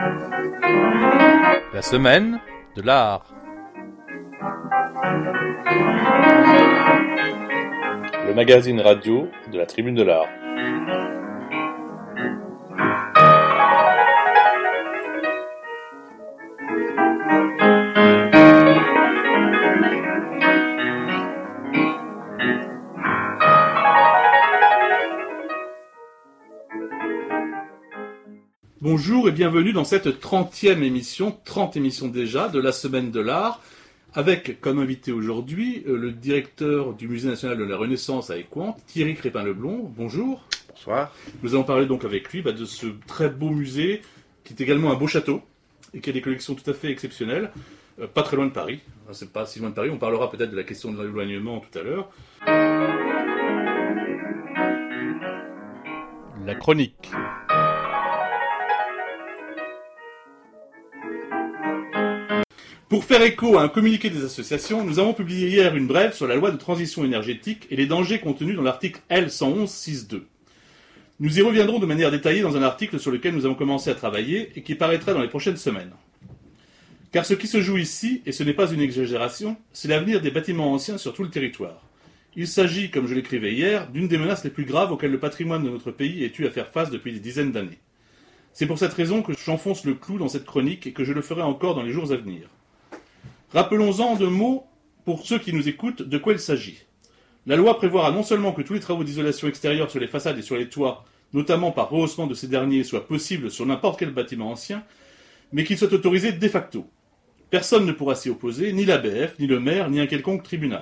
La semaine de l'art. Le magazine radio de la Tribune de l'Art. Bonjour et bienvenue dans cette 30e émission, 30 émissions déjà, de la Semaine de l'Art, avec comme invité aujourd'hui le directeur du Musée national de la Renaissance à Écouen, Thierry Crépin-Leblond. Bonjour. Bonsoir. Nous allons parler donc avec lui de ce très beau musée, qui est également un beau château, et qui a des collections tout à fait exceptionnelles, pas très loin de Paris. Enfin, c'est pas si loin de Paris, on parlera peut-être de la question de l'éloignement tout à l'heure. La chronique. Pour faire écho à un communiqué des associations, nous avons publié hier une brève sur la loi de transition énergétique et les dangers contenus dans l'article L111-6.2. Nous y reviendrons de manière détaillée dans un article sur lequel nous avons commencé à travailler et qui paraîtra dans les prochaines semaines. Car ce qui se joue ici, et ce n'est pas une exagération, c'est l'avenir des bâtiments anciens sur tout le territoire. Il s'agit, comme je l'écrivais hier, d'une des menaces les plus graves auxquelles le patrimoine de notre pays ait eu à faire face depuis des dizaines d'années. C'est pour cette raison que j'enfonce le clou dans cette chronique et que je le ferai encore dans les jours à venir. Rappelons-en en 2 mots, pour ceux qui nous écoutent, de quoi il s'agit. La loi prévoira non seulement que tous les travaux d'isolation extérieure sur les façades et sur les toits, notamment par rehaussement de ces derniers, soient possibles sur n'importe quel bâtiment ancien, mais qu'ils soient autorisés de facto. Personne ne pourra s'y opposer, ni l'ABF, ni le maire, ni un quelconque tribunal.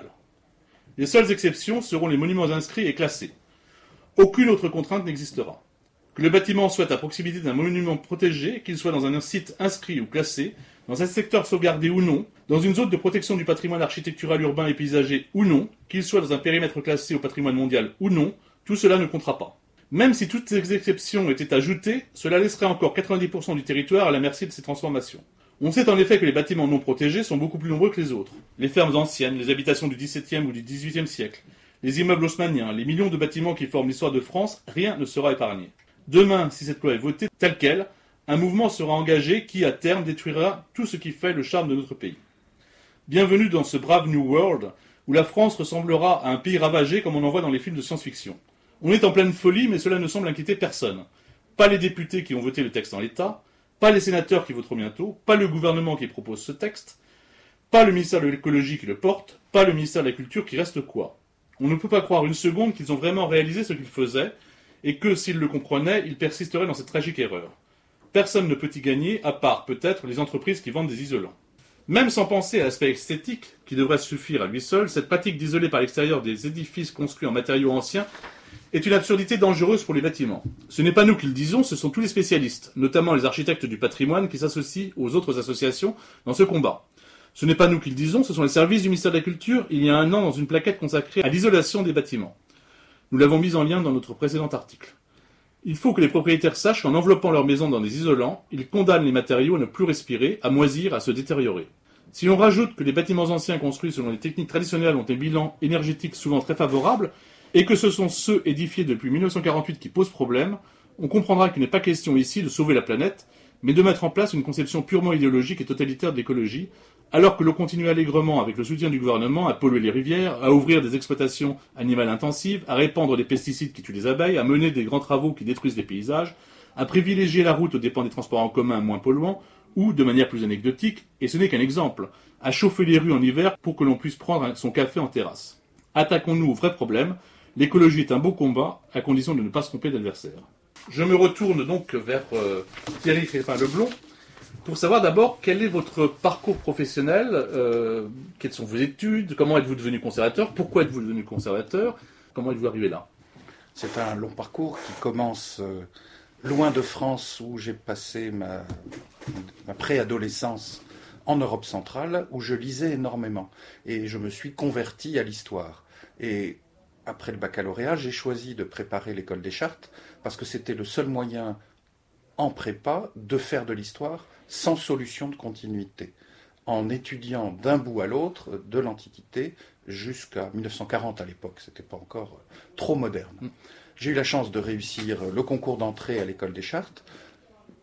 Les seules exceptions seront les monuments inscrits et classés. Aucune autre contrainte n'existera. Que le bâtiment soit à proximité d'un monument protégé, qu'il soit dans un site inscrit ou classé, dans un secteur sauvegardé ou non, dans une zone de protection du patrimoine architectural urbain et paysager ou non, qu'il soit dans un périmètre classé au patrimoine mondial ou non, tout cela ne comptera pas. Même si toutes ces exceptions étaient ajoutées, cela laisserait encore 90% du territoire à la merci de ces transformations. On sait en effet que les bâtiments non protégés sont beaucoup plus nombreux que les autres. Les fermes anciennes, les habitations du XVIIe ou du XVIIIe siècle, les immeubles haussmanniens, les millions de bâtiments qui forment l'histoire de France, rien ne sera épargné. Demain, si cette loi est votée telle qu'elle, un mouvement sera engagé qui, à terme, détruira tout ce qui fait le charme de notre pays. Bienvenue dans ce brave New World, où la France ressemblera à un pays ravagé comme on en voit dans les films de science-fiction. On est en pleine folie, mais cela ne semble inquiéter personne. Pas les députés qui ont voté le texte en l'état, pas les sénateurs qui voteront bientôt, pas le gouvernement qui propose ce texte, pas le ministère de l'écologie qui le porte, pas le ministère de la culture qui reste quoi. On ne peut pas croire une seconde qu'ils ont vraiment réalisé ce qu'ils faisaient, et que, s'ils le comprenaient, ils persisteraient dans cette tragique erreur. Personne ne peut y gagner, à part, peut-être, les entreprises qui vendent des isolants. Même sans penser à l'aspect esthétique, qui devrait suffire à lui seul, cette pratique d'isoler par l'extérieur des édifices construits en matériaux anciens est une absurdité dangereuse pour les bâtiments. Ce n'est pas nous qui le disons, ce sont tous les spécialistes, notamment les architectes du patrimoine qui s'associent aux autres associations dans ce combat. Ce n'est pas nous qui le disons, ce sont les services du ministère de la Culture, il y a 1 an, dans une plaquette consacrée à l'isolation des bâtiments. Nous l'avons mise en lien dans notre précédent article. Il faut que les propriétaires sachent qu'en enveloppant leur maison dans des isolants, ils condamnent les matériaux à ne plus respirer, à moisir, à se détériorer. Si l'on rajoute que les bâtiments anciens construits selon les techniques traditionnelles ont un bilan énergétique souvent très favorable, et que ce sont ceux édifiés depuis 1948 qui posent problème, on comprendra qu'il n'est pas question ici de sauver la planète, mais de mettre en place une conception purement idéologique et totalitaire de l'écologie, alors que l'on continue allègrement, avec le soutien du gouvernement, à polluer les rivières, à ouvrir des exploitations animales intensives, à répandre des pesticides qui tuent les abeilles, à mener des grands travaux qui détruisent les paysages, à privilégier la route aux dépens des transports en commun moins polluants, ou, de manière plus anecdotique, et ce n'est qu'un exemple, à chauffer les rues en hiver pour que l'on puisse prendre son café en terrasse. Attaquons-nous au vrai problème. L'écologie est un beau combat, à condition de ne pas se tromper d'adversaire. Je me retourne donc vers Thierry Crépin-Leblond, pour savoir d'abord quel est votre parcours professionnel, quelles sont vos études, comment êtes-vous devenu conservateur, pourquoi êtes-vous devenu conservateur, comment êtes-vous arrivé là? C'est un long parcours qui commence loin de France, où j'ai passé ma préadolescence en Europe centrale, où je lisais énormément. Et je me suis converti à l'histoire. Et après le baccalauréat, j'ai choisi de préparer l'école des chartes, parce que c'était le seul moyen en prépa de faire de l'histoire sans solution de continuité, en étudiant d'un bout à l'autre de l'Antiquité jusqu'à 1940 à l'époque, c'était pas encore trop moderne. J'ai eu la chance de réussir le concours d'entrée à l'école des chartes,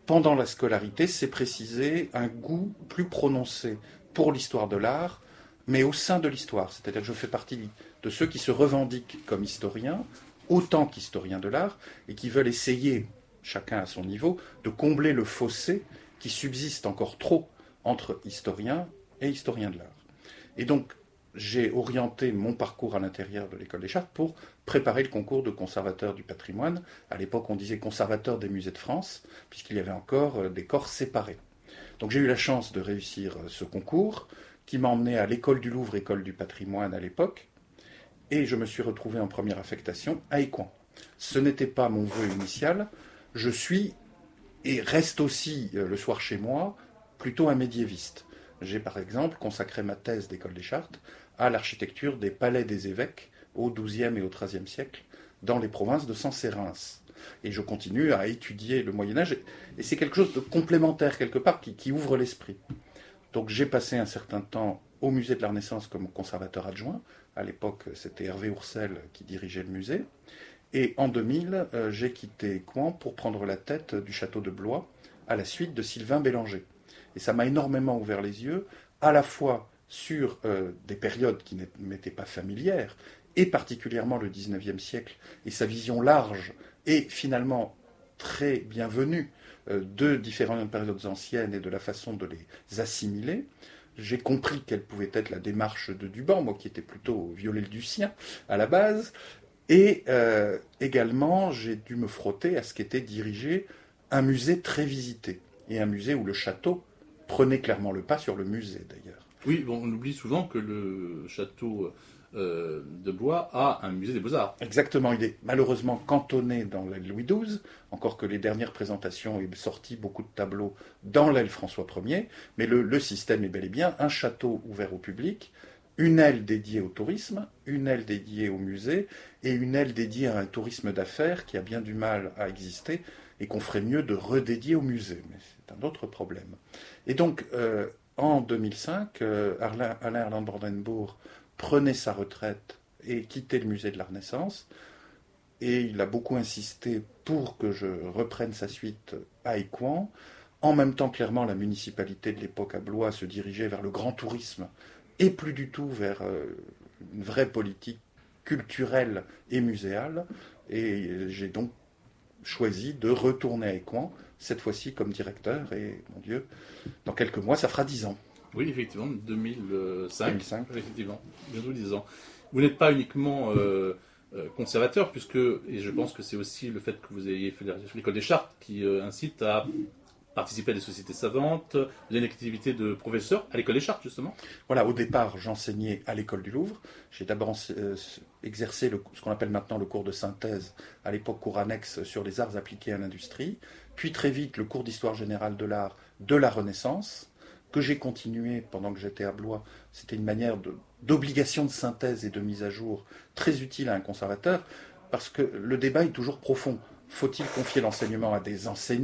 pendant la scolarité, s'est précisé un goût plus prononcé pour l'histoire de l'art, mais au sein de l'histoire. C'est-à-dire que je fais partie de ceux qui se revendiquent comme historiens, autant qu'historiens de l'art, et qui veulent essayer, chacun à son niveau, de combler le fossé qui subsiste encore trop entre historiens et historiens de l'art. Et donc, j'ai orienté mon parcours à l'intérieur de l'École des Chartes pour préparer le concours de conservateur du patrimoine. À l'époque, on disait conservateur des musées de France, puisqu'il y avait encore des corps séparés. Donc j'ai eu la chance de réussir ce concours, qui m'a emmené à l'École du Louvre, École du patrimoine à l'époque, et je me suis retrouvé en première affectation à Écouen. Ce n'était pas mon vœu initial, je suis, et reste aussi le soir chez moi, plutôt un médiéviste. J'ai par exemple consacré ma thèse d'École des Chartes à l'architecture des palais des évêques au XIIe et au XIIIe siècle dans les provinces de Sens et Reims. Et je continue à étudier le Moyen-Âge, et c'est quelque chose de complémentaire quelque part qui ouvre l'esprit. Donc j'ai passé un certain temps au musée de la Renaissance comme conservateur adjoint. À l'époque, c'était Hervé Oursel qui dirigeait le musée. Et en 2000, j'ai quitté Écouen pour prendre la tête du château de Blois à la suite de Sylvain Bélanger. Et ça m'a énormément ouvert les yeux, à la fois sur des périodes qui ne m'étaient pas familières, et particulièrement le XIXe siècle, et sa vision large, et finalement très bienvenue, de différentes périodes anciennes et de la façon de les assimiler. J'ai compris quelle pouvait être la démarche de Duban, moi qui étais plutôt viollet-le-ducien à la base, et également j'ai dû me frotter à ce qu'était dirigé un musée très visité, et un musée où le château prenait clairement le pas sur le musée d'ailleurs. Oui, bon, on oublie souvent que le château de Blois a un musée des Beaux-Arts. Exactement, il est malheureusement cantonné dans l'aile Louis XII, encore que les dernières présentations aient sorti beaucoup de tableaux dans l'aile François Ier, mais le système est bel et bien un château ouvert au public, une aile dédiée au tourisme, une aile dédiée au musée, et une aile dédiée à un tourisme d'affaires qui a bien du mal à exister, et qu'on ferait mieux de redédier au musée, mais c'est un autre problème. Et donc, en 2005, Alain Erland Brandenburg prenait sa retraite et quittait le musée de la Renaissance, et il a beaucoup insisté pour que je reprenne sa suite à Écouen. En même temps, clairement, la municipalité de l'époque à Blois se dirigeait vers le grand tourisme, et plus du tout vers une vraie politique culturelle et muséale, et j'ai donc choisi de retourner à Écouen, cette fois-ci comme directeur, et mon Dieu, dans quelques mois, ça fera 10 ans. Oui, effectivement, 2005. 2005. Effectivement, bientôt 10 ans. Vous n'êtes pas uniquement conservateur, puisque, et je pense que c'est aussi le fait que vous ayez fait l'école des Chartes qui incite à participer à des sociétés savantes, vous avez une activité de professeur à l'école des Chartes, justement. Voilà, au départ, j'enseignais à l'école du Louvre. J'ai d'abord exercé ce qu'on appelle maintenant le cours de synthèse, à l'époque cours annexe sur les arts appliqués à l'industrie, puis très vite le cours d'histoire générale de l'art de la Renaissance, que j'ai continué pendant que j'étais à Blois. C'était une manière d'obligation de synthèse et de mise à jour très utile à un conservateur, parce que le débat est toujours profond. Faut-il confier l'enseignement à des enseignants ?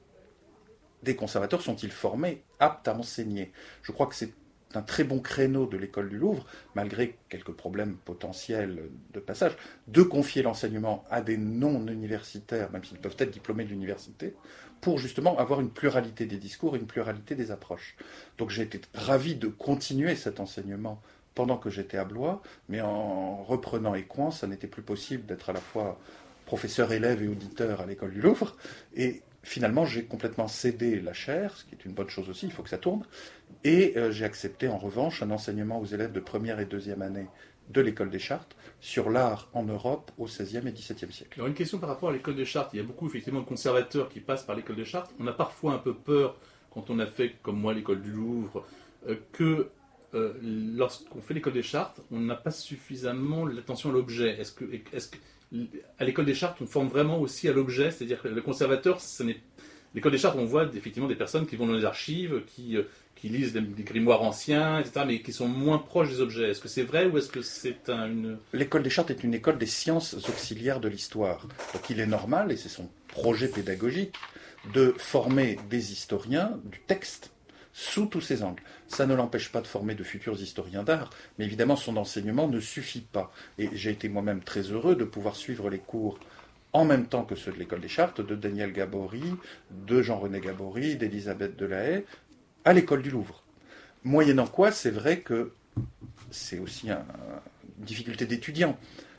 Des conservateurs sont-ils formés, aptes à enseigner ? Je crois que c'est un très bon créneau de l'école du Louvre, malgré quelques problèmes potentiels de passage, de confier l'enseignement à des non-universitaires, même s'ils peuvent être diplômés de l'université, pour justement avoir une pluralité des discours et une pluralité des approches. Donc j'ai été ravi de continuer cet enseignement pendant que j'étais à Blois, mais en reprenant Écouen, ça n'était plus possible d'être à la fois professeur, élève et auditeur à l'école du Louvre, et finalement, j'ai complètement cédé la chaire, ce qui est une bonne chose aussi, il faut que ça tourne, et j'ai accepté en revanche un enseignement aux élèves de première et deuxième année de l'école des Chartes sur l'art en Europe au XVIe et XVIIe siècle. Alors une question par rapport à l'école des Chartes. Il y a beaucoup effectivement de conservateurs qui passent par l'école des Chartes. On a parfois un peu peur, quand on a fait, comme moi, l'école du Louvre, que lorsqu'on fait l'école des Chartes, on n'a pas suffisamment l'attention à l'objet. Est-ce que à l'école des Chartes, on forme vraiment aussi à l'objet, c'est-à-dire que le conservateur, l'école des Chartes, on voit effectivement des personnes qui vont dans les archives, qui lisent des grimoires anciens, etc., mais qui sont moins proches des objets. Est-ce que c'est vrai ou est-ce que c'est une... L'école des Chartes est une école des sciences auxiliaires de l'histoire. Donc il est normal, et c'est son projet pédagogique, de former des historiens du texte sous tous ses angles. Ça ne l'empêche pas de former de futurs historiens d'art, mais évidemment son enseignement ne suffit pas. Et j'ai été moi-même très heureux de pouvoir suivre les cours en même temps que ceux de l'école des Chartes, de Daniel Gabory, de Jean-René Gabory, d'Élisabeth Delahaye, à l'école du Louvre. Moyennant quoi, c'est vrai que c'est aussi une difficulté d'étudiant.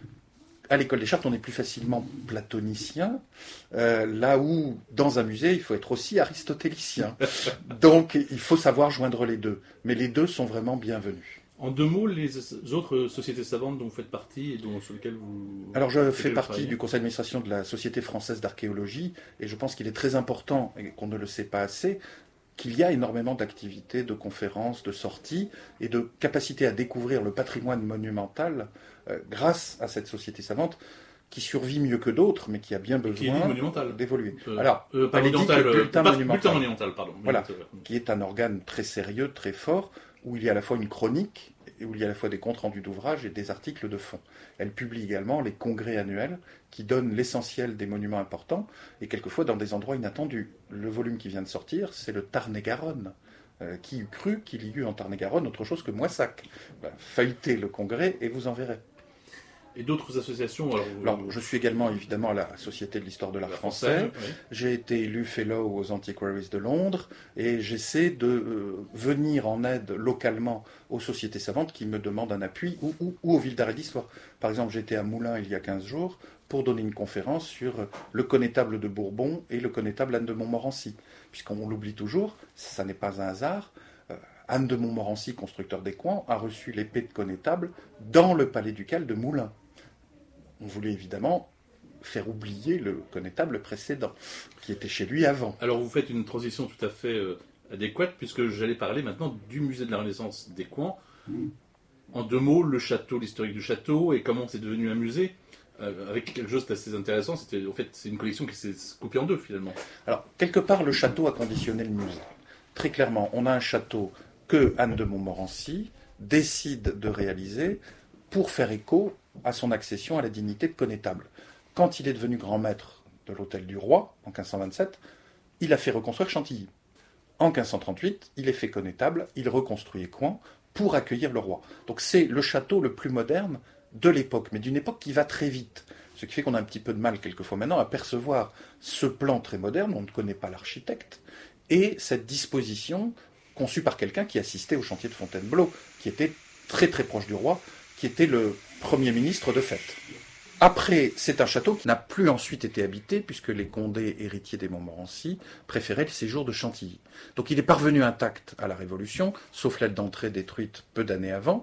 À l'école des Chartes, on est plus facilement platonicien, là où, dans un musée, il faut être aussi aristotélicien. Donc, il faut savoir joindre les deux. Mais les deux sont vraiment bienvenus. En 2 mots, les autres sociétés savantes dont vous faites partie et sur lesquelles vous... Alors, je fais partie du conseil d'administration de la Société française d'archéologie, et je pense qu'il est très important, et qu'on ne le sait pas assez, qu'il y a énormément d'activités, de conférences, de sorties, et de capacité à découvrir le patrimoine monumental grâce à cette société savante qui survit mieux que d'autres, mais qui a bien besoin d'évoluer. Alors, pas monumental, bulletin monumental, pardon. Voilà, qui est un organe très sérieux, très fort, où il y a à la fois une chronique, et où il y a à la fois des comptes rendus d'ouvrages et des articles de fond. Elle publie également les congrès annuels qui donnent l'essentiel des monuments importants, et quelquefois dans des endroits inattendus. Le volume qui vient de sortir, c'est le Tarn-et-Garonne. Qui eût cru qu'il y eut en Tarn-et-Garonne autre chose que Moissac? Feuilletez le congrès et vous en verrez. Et d'autres associations alors, je suis également évidemment à la Société de l'Histoire de l'Art français. Oui. J'ai été élu Fellow aux Antiquaries de Londres et j'essaie de venir en aide localement aux sociétés savantes qui me demandent un appui ou aux villes d'arrêt d'histoire. Par exemple, j'étais à Moulins il y a 15 jours pour donner une conférence sur le connétable de Bourbon et le connétable Anne de Montmorency. Puisqu'on l'oublie toujours, ça n'est pas un hasard. Anne de Montmorency, constructeur d'écoins, a reçu l'épée de connétable dans le palais ducal de Moulins. On voulait évidemment faire oublier le connétable précédent, qui était chez lui avant. Alors vous faites une transition tout à fait adéquate, puisque j'allais parler maintenant du musée de la Renaissance d'Écouen. En 2 mots, le château, l'historique du château, et comment c'est devenu un musée, avec quelque chose d'assez intéressant. C'est une collection qui s'est coupée en 2, finalement. Alors, quelque part, le château a conditionné le musée. Très clairement, on a un château que Anne de Montmorency décide de réaliser pour faire écho à son accession à la dignité de connétable. Quand il est devenu grand maître de l'hôtel du roi, en 1527, il a fait reconstruire Chantilly. En 1538, il est fait connétable, il reconstruit Écouen pour accueillir le roi. Donc c'est le château le plus moderne de l'époque, mais d'une époque qui va très vite. Ce qui fait qu'on a un petit peu de mal quelquefois maintenant à percevoir ce plan très moderne, on ne connaît pas l'architecte, et cette disposition conçue par quelqu'un qui assistait au chantier de Fontainebleau, qui était très très proche du roi, qui était le Premier ministre de fait. Après, c'est un château qui n'a plus ensuite été habité, puisque les Condé, héritiers des Montmorency, préféraient le séjour de Chantilly. Donc il est parvenu intact à la Révolution, sauf l'aile d'entrée détruite peu d'années avant,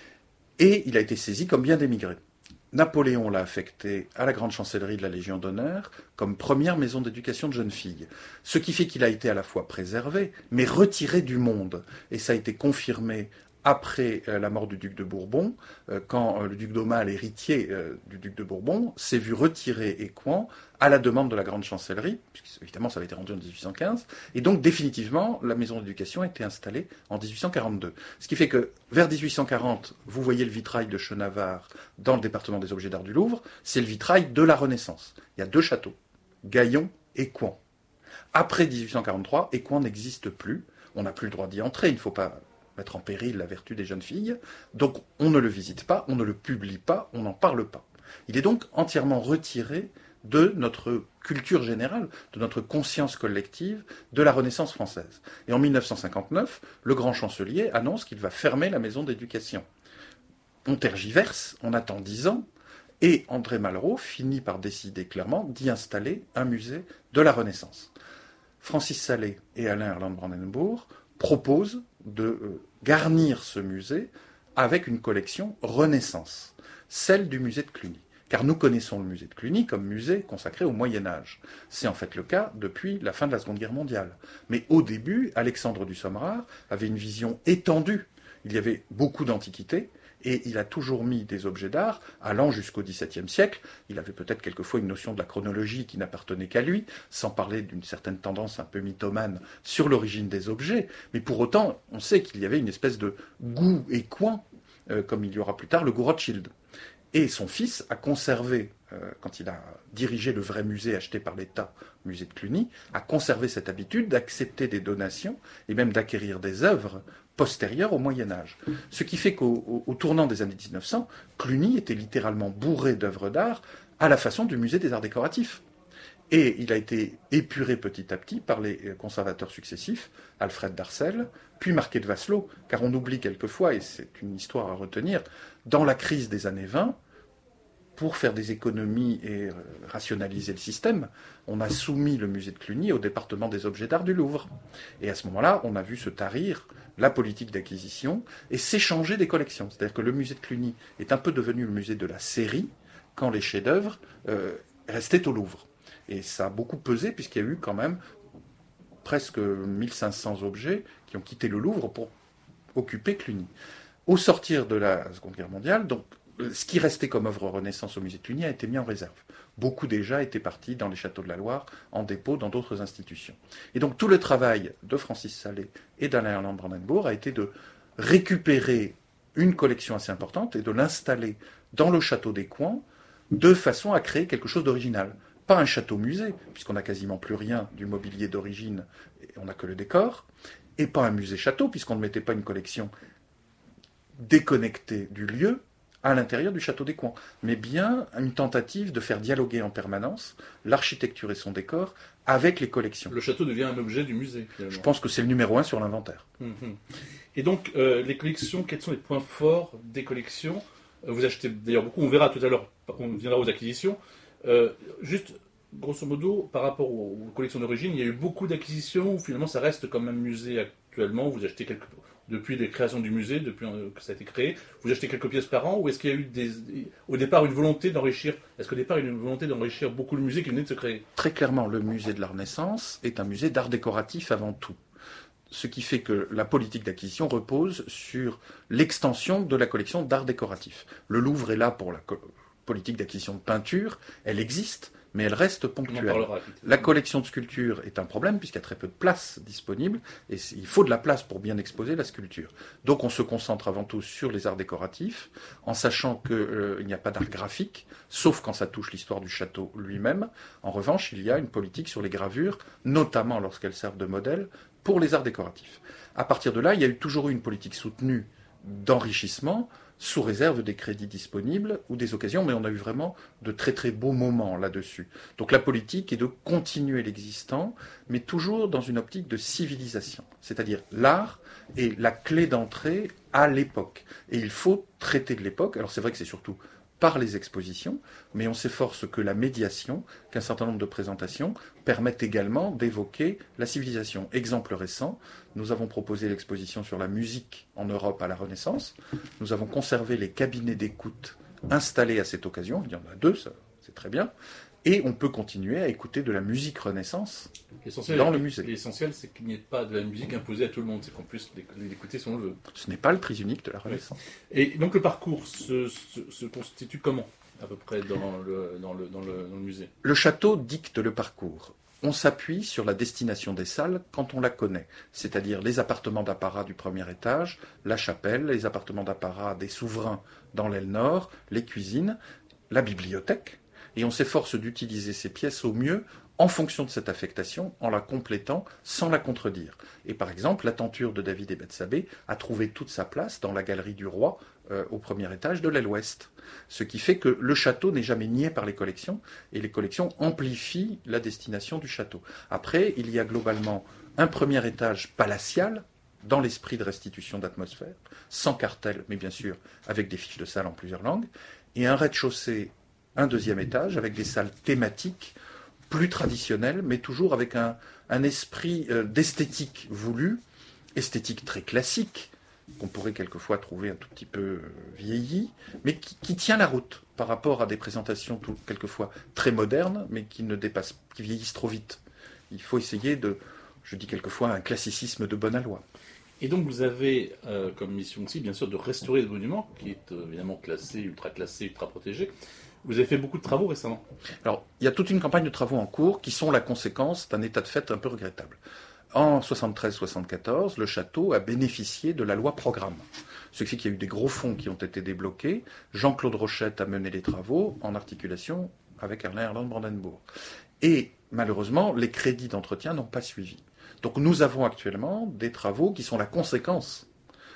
et il a été saisi comme bien d'émigrés. Napoléon l'a affecté à la Grande Chancellerie de la Légion d'honneur comme première maison d'éducation de jeunes filles. Ce qui fait qu'il a été à la fois préservé, mais retiré du monde. Et ça a été confirmé après la mort du duc de Bourbon, quand le duc d'Aumale, héritier du duc de Bourbon, s'est vu retirer Écouen à la demande de la Grande Chancellerie, puisque évidemment ça avait été rendu en 1815, et donc définitivement la maison d'éducation a été installée en 1842. Ce qui fait que vers 1840, vous voyez le vitrail de Chenavard dans le département des objets d'art du Louvre, c'est le vitrail de la Renaissance. Il y a 2 châteaux, Gaillon et Écouen. Après 1843, Écouen n'existe plus, on n'a plus le droit d'y entrer, il ne faut pas mettre en péril la vertu des jeunes filles, donc on ne le visite pas, on ne le publie pas, on n'en parle pas. Il est donc entièrement retiré de notre culture générale, de notre conscience collective, de la Renaissance française. Et en 1959, le grand chancelier annonce qu'il va fermer la maison d'éducation. On tergiverse, on attend 10 ans, et André Malraux finit par décider clairement d'y installer un musée de la Renaissance. Francis Salé et Alain Erland-Brandenburg proposent de garnir ce musée avec une collection Renaissance, celle du musée de Cluny. Car nous connaissons le musée de Cluny comme musée consacré au Moyen-Âge. C'est en fait le cas depuis la fin de la Seconde Guerre mondiale. Mais au début, Alexandre du Sommerard avait une vision étendue. Il y avait beaucoup d'antiquités, et il a toujours mis des objets d'art allant jusqu'au XVIIe siècle. Il avait peut-être quelquefois une notion de la chronologie qui n'appartenait qu'à lui, sans parler d'une certaine tendance un peu mythomane sur l'origine des objets. Mais pour autant, on sait qu'il y avait une espèce de goût écouen, comme il y aura plus tard le goût Rothschild. Et son fils a conservé, quand il a dirigé le vrai musée acheté par l'État, musée de Cluny, a conservé cette habitude d'accepter des donations et même d'acquérir des œuvres postérieures au Moyen-Âge. Ce qui fait qu'au tournant des années 1900, Cluny était littéralement bourré d'œuvres d'art à la façon du musée des arts décoratifs. Et il a été épuré petit à petit par les conservateurs successifs, Alfred Darcel, puis Marquet de Vasselot, car on oublie quelquefois, et c'est une histoire à retenir, dans la crise des années 20, pour faire des économies et rationaliser le système, on a soumis le musée de Cluny au département des objets d'art du Louvre. Et à ce moment-là, on a vu se tarir la politique d'acquisition et s'échanger des collections. C'est-à-dire que le musée de Cluny est un peu devenu le musée de la série, quand les chefs-d'œuvre restaient au Louvre. Et ça a beaucoup pesé, puisqu'il y a eu quand même presque 1500 objets qui ont quitté le Louvre pour occuper Cluny. Au sortir de la Seconde Guerre mondiale, donc, ce qui restait comme œuvre Renaissance au musée de Cluny a été mis en réserve. Beaucoup déjà étaient partis dans les châteaux de la Loire, en dépôt dans d'autres institutions. Et donc tout le travail de Francis Salé et d'Alain Erland Brandebourg a été de récupérer une collection assez importante et de l'installer dans le château des Coins de façon à créer quelque chose d'original. Pas un château-musée, puisqu'on n'a quasiment plus rien du mobilier d'origine, et on n'a que le décor, et pas un musée-château, puisqu'on ne mettait pas une collection déconnectée du lieu, à l'intérieur du château des Coins, mais bien une tentative de faire dialoguer en permanence l'architecture et son décor avec les collections. Le château devient un objet du musée, finalement. Je pense que c'est le numéro 1 sur l'inventaire. Et donc, les collections, quels sont les points forts des collections? Vous achetez d'ailleurs beaucoup, on verra tout à l'heure, on viendra aux acquisitions. Juste, grosso modo, par rapport aux collections d'origine, il y a eu beaucoup d'acquisitions, ou finalement ça reste comme un musée actuellement, vous achetez quelques... Depuis les créations du musée, depuis que ça a été créé, vous achetez quelques pièces par an, ou est-ce qu'il y a eu au départ une volonté d'enrichir, est-ce qu'au départ il y a eu une volonté d'enrichir beaucoup le musée qui venait de se créer? Très clairement, le musée de la Renaissance est un musée d'art décoratif avant tout. Ce qui fait que la politique d'acquisition repose sur l'extension de la collection d'art décoratif. Le Louvre est là pour la politique d'acquisition de peinture, elle existe, mais elle reste ponctuelle. La collection de sculptures est un problème puisqu'il y a très peu de place disponible et il faut de la place pour bien exposer la sculpture. Donc on se concentre avant tout sur les arts décoratifs en sachant qu'il n'y a pas d'art graphique, sauf quand ça touche l'histoire du château lui-même. En revanche, il y a une politique sur les gravures, notamment lorsqu'elles servent de modèle, pour les arts décoratifs. À partir de là, il y a toujours eu une politique soutenue d'enrichissement, sous réserve des crédits disponibles ou des occasions, mais on a eu vraiment de très très beaux moments là-dessus. Donc la politique est de continuer l'existant, mais toujours dans une optique de civilisation. C'est-à-dire l'art est la clé d'entrée à l'époque. Et il faut traiter de l'époque. Alors c'est vrai que c'est surtout par les expositions, mais on s'efforce que la médiation, qu'un certain nombre de présentations permettent également d'évoquer la civilisation. Exemple récent, nous avons proposé l'exposition sur la musique en Europe à la Renaissance. Nous avons conservé les cabinets d'écoute installés à cette occasion. Il y en a 2, ça, c'est très bien. Et on peut continuer à écouter de la musique Renaissance dans le musée. L'essentiel, c'est qu'il n'y ait pas de la musique imposée à tout le monde, c'est qu'on puisse l'écouter si on le veut. Ce n'est pas le prix unique de la Renaissance. Oui. Et donc le parcours se constitue comment, à peu près, dans le musée? Le château dicte le parcours. On s'appuie sur la destination des salles quand on la connaît, c'est-à-dire les appartements d'apparat du premier étage, la chapelle, les appartements d'apparat des souverains dans l'aile nord, les cuisines, la bibliothèque. Et on s'efforce d'utiliser ces pièces au mieux en fonction de cette affectation, en la complétant sans la contredire. Et par exemple, la tenture de David et Bethsabée a trouvé toute sa place dans la galerie du roi au premier étage de l'aile ouest. Ce qui fait que le château n'est jamais nié par les collections, et les collections amplifient la destination du château. Après, il y a globalement un premier étage palatial, dans l'esprit de restitution d'atmosphère, sans cartel, mais bien sûr avec des fiches de salle en plusieurs langues, et un rez-de-chaussée, un deuxième étage, avec des salles thématiques, plus traditionnelles, mais toujours avec un esprit d'esthétique voulu, esthétique très classique, qu'on pourrait quelquefois trouver un tout petit peu vieilli, mais qui tient la route par rapport à des présentations quelquefois très modernes, mais qui vieillissent trop vite. Il faut essayer je dis quelquefois, un classicisme de bon aloi. Et donc vous avez comme mission aussi, bien sûr, de restaurer le monument, qui est évidemment classé, ultra protégé. Vous avez fait beaucoup de travaux récemment. Alors, il y a toute une campagne de travaux en cours qui sont la conséquence d'un état de fait un peu regrettable. En 73-74, le château a bénéficié de la loi programme. Ce qui fait qu'il y a eu des gros fonds qui ont été débloqués. Jean-Claude Rochette a mené les travaux en articulation avec Alain Erland Brandebourg. Et malheureusement, les crédits d'entretien n'ont pas suivi. Donc nous avons actuellement des travaux qui sont la conséquence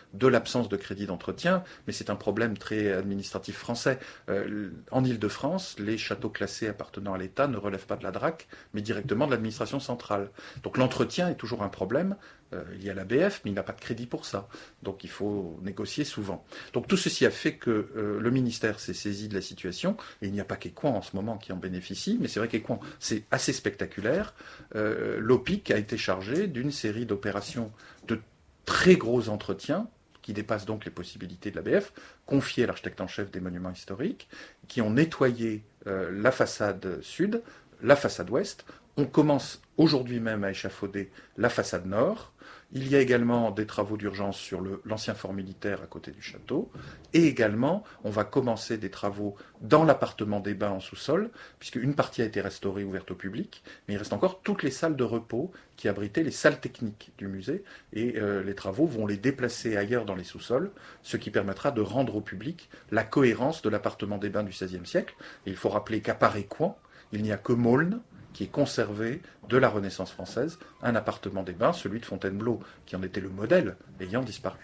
de l'absence de crédit d'entretien, mais c'est un problème très administratif français. En Île-de-France, les châteaux classés appartenant à l'État ne relèvent pas de la DRAC, mais directement de l'administration centrale. Donc l'entretien est toujours un problème. Il y a l'ABF, mais il n'a pas de crédit pour ça. Donc il faut négocier souvent. Donc tout ceci a fait que le ministère s'est saisi de la situation, et il n'y a pas qu'Écouen en ce moment qui en bénéficie, mais c'est vrai qu'Écouen, c'est assez spectaculaire. L'OPIC a été chargé d'une série d'opérations de très gros entretiens, qui dépassent donc les possibilités de l'ABF, confiées à l'architecte en chef des monuments historiques, qui ont nettoyé la façade sud, la façade ouest. On commence aujourd'hui même à échafauder la façade nord. Il y a également des travaux d'urgence sur l'ancien fort militaire à côté du château. Et également, on va commencer des travaux dans l'appartement des bains en sous-sol, puisque une partie a été restaurée, ouverte au public, mais il reste encore toutes les salles de repos qui abritaient les salles techniques du musée. Et les travaux vont les déplacer ailleurs dans les sous-sols, ce qui permettra de rendre au public la cohérence de l'appartement des bains du XVIe siècle. Et il faut rappeler qu'à part Écouen, il n'y a que Maulne qui est conservé de la Renaissance française, un appartement des bains, celui de Fontainebleau, qui en était le modèle, ayant disparu.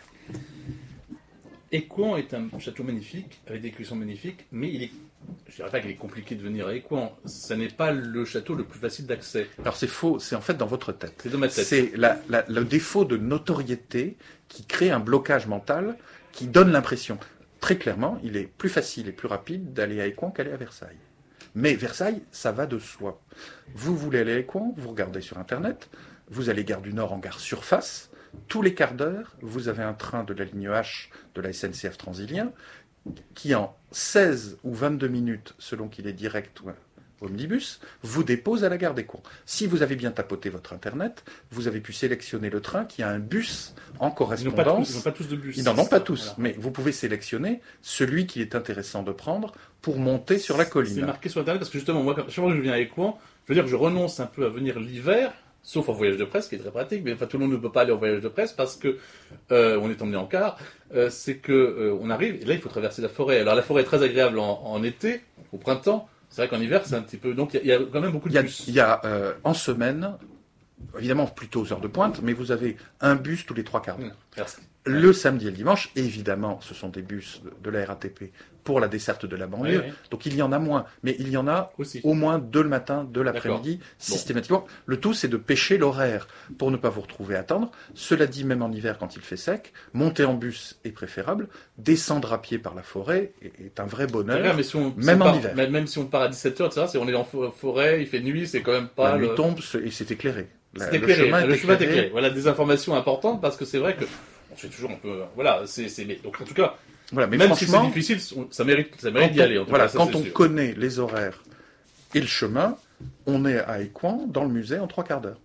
Écouen est un château magnifique, avec des cuissons magnifiques, mais je ne dirais pas qu'il est compliqué de venir à Écouen. Ce n'est pas le château le plus facile d'accès. Alors c'est faux, c'est en fait dans votre tête. C'est dans ma tête. C'est le défaut de notoriété qui crée un blocage mental, qui donne l'impression. Très clairement, il est plus facile et plus rapide d'aller à Écouen qu'aller à Versailles. Mais Versailles, ça va de soi. Vous voulez aller à Écouen, vous regardez sur Internet, vous allez gare du Nord en gare Surface, tous les quarts d'heure, vous avez un train de la ligne H de la SNCF Transilien qui en 16 ou 22 minutes, selon qu'il est direct ou omnibus, vous dépose à la gare d'Écouen. Si vous avez bien tapoté votre Internet, vous avez pu sélectionner le train qui a un bus en correspondance. Ils n'ont pas tous de bus. Ils n'en ont pas tous, voilà. Mais vous pouvez sélectionner celui qui est intéressant de prendre pour monter sur la colline. C'est marqué sur Internet parce que justement, moi, chaque fois que je viens à Écouen, je veux dire que je renonce un peu à venir l'hiver, sauf en voyage de presse, qui est très pratique, mais enfin, tout le monde ne peut pas aller en voyage de presse parce que on est emmené en car. C'est que on arrive, et là il faut traverser la forêt. Alors la forêt est très agréable en été, au printemps. C'est vrai qu'en hiver, c'est un petit peu... Donc, il y a quand même beaucoup de bus. Il y a en semaine, évidemment plutôt aux heures de pointe, mais vous avez un bus tous les 3 quarts d'heure. Merci. Le samedi et le dimanche, évidemment, ce sont des bus de la RATP pour la desserte de la banlieue. Oui. Donc, il y en a moins. Mais il y en a aussi au moins 2 le matin, 2 l'après-midi, systématiquement. Bon. Le tout, c'est de pêcher l'horaire pour ne pas vous retrouver à attendre. Cela dit, même en hiver, quand il fait sec, monter en bus est préférable. Descendre à pied par la forêt est un vrai bonheur, vrai, mais même en hiver. Même si on part à 17h, etc., si on est en forêt, il fait nuit, c'est quand même pas... La nuit tombe et c'est éclairé. Le chemin est éclairé. Voilà, des informations importantes, parce que c'est vrai que on se fait toujours un peu... Voilà, donc en tout cas... Voilà, mais même si c'est difficile, ça mérite d'y aller. En tout cas, quand on connaît les horaires et le chemin, on est à Écouen, dans le musée, en 3 quarts d'heure.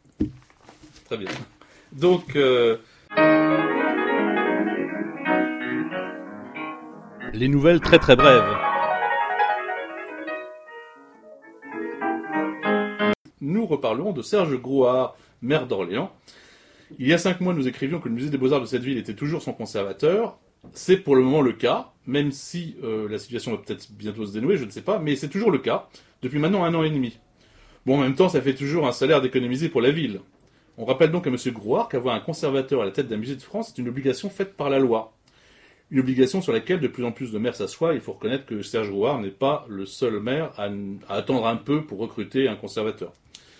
Très bien. Donc, les nouvelles très très brèves. Nous reparlons de Serge Grouard, maire d'Orléans. Il y a 5 mois, nous écrivions que le musée des Beaux-Arts de cette ville était toujours son conservateur. C'est pour le moment le cas, même si la situation va peut-être bientôt se dénouer, je ne sais pas, mais c'est toujours le cas, depuis maintenant 1 an et demi. Bon, en même temps, ça fait toujours un salaire d'économiser pour la ville. On rappelle donc à M. Grouard qu'avoir un conservateur à la tête d'un musée de France est une obligation faite par la loi. Une obligation sur laquelle de plus en plus de maires s'assoient. Il faut reconnaître que Serge Grouard n'est pas le seul maire à attendre un peu pour recruter un conservateur.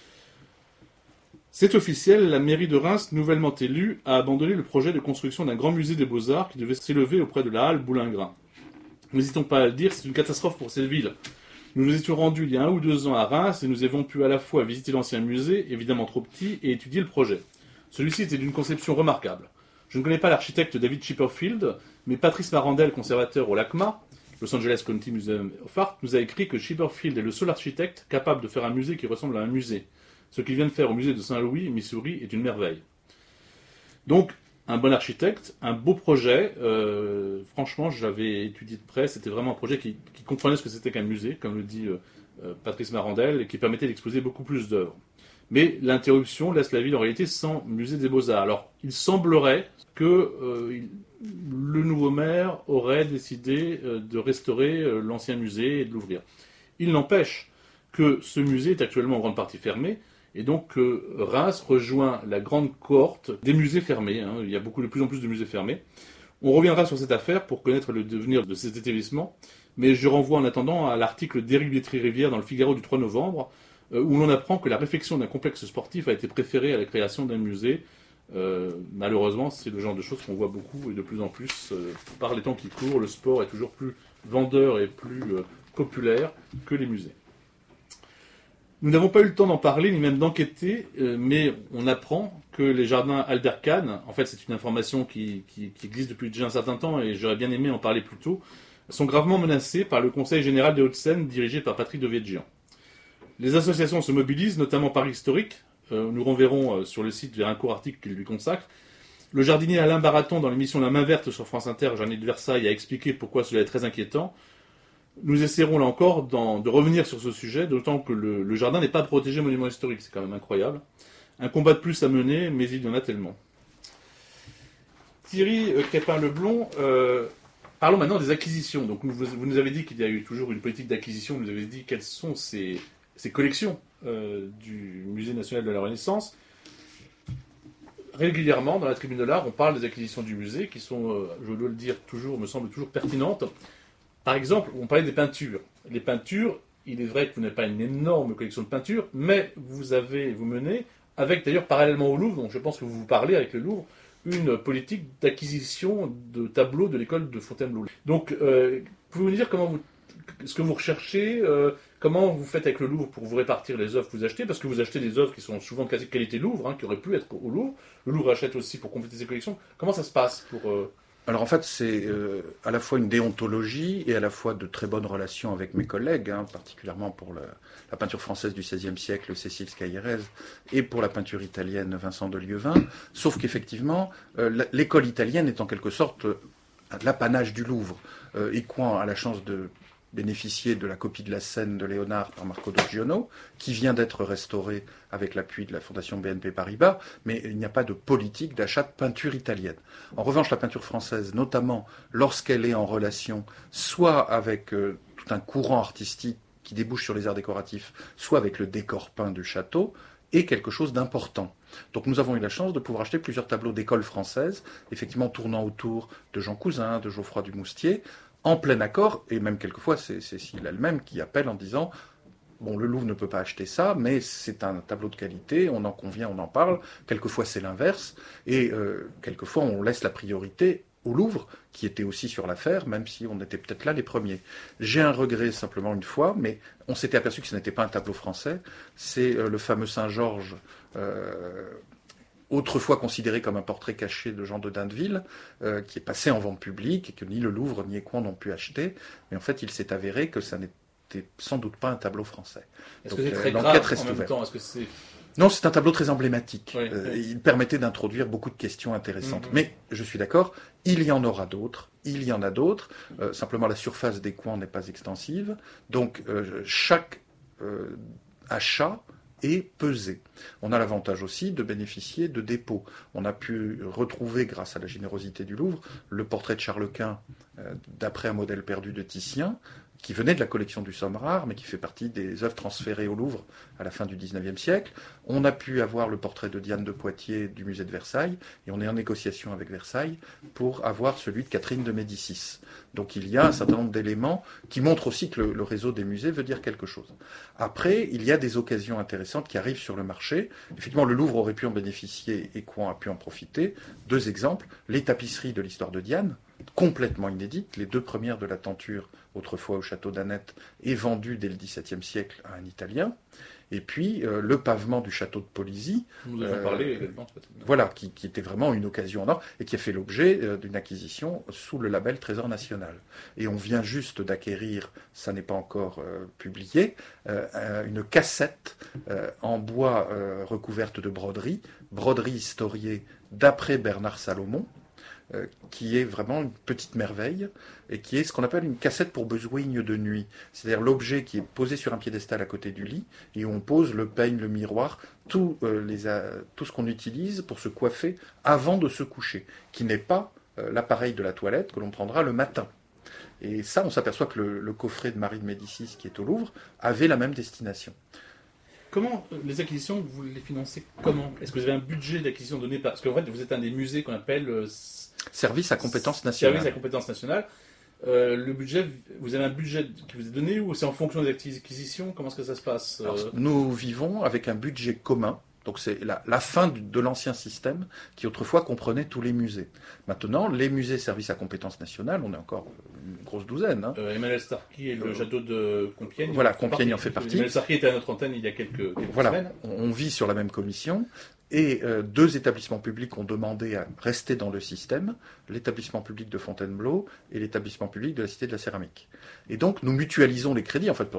C'est officiel, la mairie de Reims, nouvellement élue, a abandonné le projet de construction d'un grand musée des Beaux-Arts qui devait s'élever auprès de la halle Boulingrin. N'hésitons pas à le dire, c'est une catastrophe pour cette ville. Nous nous étions rendus il y a 1 ou 2 ans à Reims et nous avons pu à la fois visiter l'ancien musée, évidemment trop petit, et étudier le projet. Celui-ci était d'une conception remarquable. Je ne connais pas l'architecte David Chipperfield, mais Patrice Marandel, conservateur au LACMA, Los Angeles County Museum of Art, nous a écrit que Chipperfield est le seul architecte capable de faire un musée qui ressemble à un musée. Ce qu'il vient de faire au musée de Saint-Louis, Missouri, est une merveille. Donc, un bon architecte, un beau projet. Franchement, j'avais étudié de près. C'était vraiment un projet qui comprenait ce que c'était qu'un musée, comme le dit Patrice Marandel, et qui permettait d'exposer beaucoup plus d'œuvres. Mais l'interruption laisse la ville en réalité sans musée des Beaux-Arts. Alors, il semblerait que le nouveau maire aurait décidé de restaurer l'ancien musée et de l'ouvrir. Il n'empêche que ce musée est actuellement en grande partie fermé, Et donc Reims rejoint la grande cohorte des musées fermés. Il y a de plus en plus de musées fermés. On reviendra sur cette affaire pour connaître le devenir de cet établissement, mais je renvoie en attendant à l'article d'Éric Biétry-Rivière dans le Figaro du 3 novembre, où l'on apprend que la réfection d'un complexe sportif a été préférée à la création d'un musée. Malheureusement, c'est le genre de choses qu'on voit beaucoup et de plus en plus par les temps qui courent. Le sport est toujours plus vendeur et plus populaire que les musées. Nous n'avons pas eu le temps d'en parler, ni même d'enquêter, mais on apprend que les jardins Albert Kahn, en fait c'est une information qui existe depuis déjà un certain temps et j'aurais bien aimé en parler plus tôt, sont gravement menacés par le Conseil général des Hauts-de-Seine dirigé par Patrick Devedjian. Les associations se mobilisent, notamment Paris Historique, nous renverrons sur le site vers un court article qu'il lui consacre. Le jardinier Alain Baraton, dans l'émission La Main Verte sur France Inter, Jardinier de Versailles, a expliqué pourquoi cela est très inquiétant. Nous essaierons là encore de revenir sur ce sujet, d'autant que le jardin n'est pas protégé monument historique, c'est quand même incroyable. Un combat de plus à mener, mais il y en a tellement. Thierry Crépin-Leblond, parlons maintenant des acquisitions. Donc vous nous avez dit qu'il y a eu toujours une politique d'acquisition, vous nous avez dit quelles sont ces collections du Musée national de la Renaissance. Régulièrement, dans la Tribune de l'Art, on parle des acquisitions du musée qui sont, je dois le dire, me semblent toujours pertinentes. Par exemple, on parlait des peintures. Les peintures, il est vrai que vous n'avez pas une énorme collection de peintures, mais vous menez, avec d'ailleurs parallèlement au Louvre, donc je pense que vous parlez avec le Louvre, une politique d'acquisition de tableaux de l'école de Fontainebleau. Donc, pouvez-vous nous dire ce que vous recherchez, comment vous faites avec le Louvre pour vous répartir les œuvres que vous achetez, parce que vous achetez des œuvres qui sont souvent de qualité Louvre, qui auraient pu être au Louvre. Le Louvre achète aussi pour compléter ses collections. Comment ça se passe pour... Alors en fait, c'est à la fois une déontologie et à la fois de très bonnes relations avec mes collègues, particulièrement pour la peinture française du XVIe siècle, Cécile Scagliarese, et pour la peinture italienne, Vincent de Lieuvin. Sauf qu'effectivement, l'école italienne est en quelque sorte l'apanage du Louvre. Écouen a la chance de bénéficier de la copie de la scène de Léonard par Marco Doggiano, qui vient d'être restaurée avec l'appui de la Fondation BNP Paribas, mais il n'y a pas de politique d'achat de peinture italienne. En revanche, la peinture française, notamment lorsqu'elle est en relation soit avec tout un courant artistique qui débouche sur les arts décoratifs, soit avec le décor peint du château, est quelque chose d'important. Donc nous avons eu la chance de pouvoir acheter plusieurs tableaux d'école française, effectivement tournant autour de Jean Cousin, de Geoffroy du Moustier, en plein accord, et même quelquefois c'est Cécile elle-même qui appelle en disant « Bon, le Louvre ne peut pas acheter ça, mais c'est un tableau de qualité, on en convient, on en parle. » Quelquefois c'est l'inverse, et quelquefois on laisse la priorité au Louvre, qui était aussi sur l'affaire, même si on était peut-être là les premiers. J'ai un regret simplement une fois, mais on s'était aperçu que ce n'était pas un tableau français, c'est le fameux Saint-Georges, autrefois considéré comme un portrait caché de Jean de Dindeville, qui est passé en vente publique et que ni le Louvre ni Écouen n'ont pu acheter. Mais en fait, il s'est avéré que ça n'était sans doute pas un tableau français. Est-ce que c'est très grave en même temps? Est-ce que c'est... Non, c'est un tableau très emblématique. Oui. Il permettait d'introduire beaucoup de questions intéressantes. Mais je suis d'accord, il y en aura d'autres. Il y en a d'autres. Simplement, la surface d'Écouen n'est pas extensive. Donc, chaque achat est pesé. On a l'avantage aussi de bénéficier de dépôts. On a pu retrouver, grâce à la générosité du Louvre, le portrait de Charles Quint d'après un modèle perdu de Titien, qui venait de la collection du Sommerard, mais qui fait partie des œuvres transférées au Louvre à la fin du XIXe siècle. On a pu avoir le portrait de Diane de Poitiers du musée de Versailles, et on est en négociation avec Versailles pour avoir celui de Catherine de Médicis. Donc il y a un certain nombre d'éléments qui montrent aussi que le réseau des musées veut dire quelque chose. Après, il y a des occasions intéressantes qui arrivent sur le marché. Effectivement, le Louvre aurait pu en bénéficier et Écouen a pu en profiter. Deux exemples, les tapisseries de l'histoire de Diane, complètement inédites, les deux premières de la tenture, autrefois au château d'Annette, et vendues dès le XVIIe siècle à un Italien. Et puis le pavement du château de Polizy, nous en parlé également. Voilà, qui était vraiment une occasion en or et qui a fait l'objet d'une acquisition sous le label Trésor National. Et on vient juste d'acquérir, ça n'est pas encore publié, une cassette en bois recouverte de broderie historiée d'après Bernard Salomon, qui est vraiment une petite merveille et qui est ce qu'on appelle une cassette pour besogne de nuit. C'est-à-dire l'objet qui est posé sur un piédestal à côté du lit et où on pose le peigne, le miroir, tout ce qu'on utilise pour se coiffer avant de se coucher, qui n'est pas l'appareil de la toilette que l'on prendra le matin. Et ça, on s'aperçoit que le coffret de Marie de Médicis qui est au Louvre avait la même destination. Comment les acquisitions, vous les financez comment? Est-ce que vous avez un budget d'acquisition donné par... Parce qu'en fait, vous êtes un des musées qu'on appelle... Service à compétence nationale. Service à compétence nationale. Le budget, vous avez un budget qui vous est donné ou c'est en fonction des acquisitions? Comment est-ce que ça se passe? Alors, nous vivons avec un budget commun. Donc c'est la fin de l'ancien système qui autrefois comprenait tous les musées. Maintenant, les musées services à compétence nationale, on est encore une grosse douzaine. Hein. Emmanuel Starky et le château de Compiègne. Voilà, Compiègne en fait partie. Emmanuel Starky était à notre antenne il y a quelques voilà, semaines. On vit sur la même commission. Et deux établissements publics ont demandé à rester dans le système, l'établissement public de Fontainebleau et l'établissement public de la Cité de la Céramique. Et donc nous mutualisons les crédits, en fait,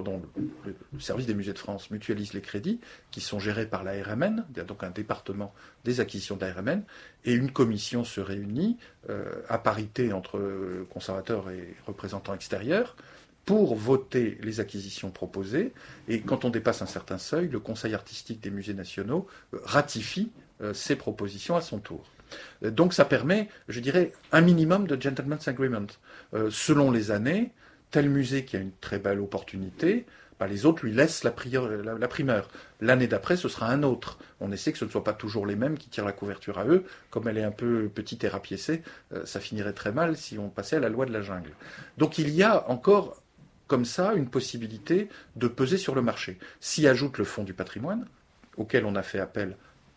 le service des musées de France mutualise les crédits qui sont gérés par la RMN, il y a donc un département des acquisitions de la RMN, et une commission se réunit à parité entre conservateurs et représentants extérieurs, pour voter les acquisitions proposées. Et quand on dépasse un certain seuil, le Conseil artistique des musées nationaux ratifie ces propositions à son tour. Donc ça permet, je dirais, un minimum de gentleman's agreement. Selon les années, tel musée qui a une très belle opportunité, les autres lui laissent la primeur. L'année d'après, ce sera un autre. On essaie que ce ne soit pas toujours les mêmes qui tirent la couverture à eux. Comme elle est un peu petite et rapiécée, ça finirait très mal si on passait à la loi de la jungle. Donc il y a encore... comme ça, une possibilité de peser sur le marché. S'y ajoute le fonds du patrimoine, auquel on a fait appel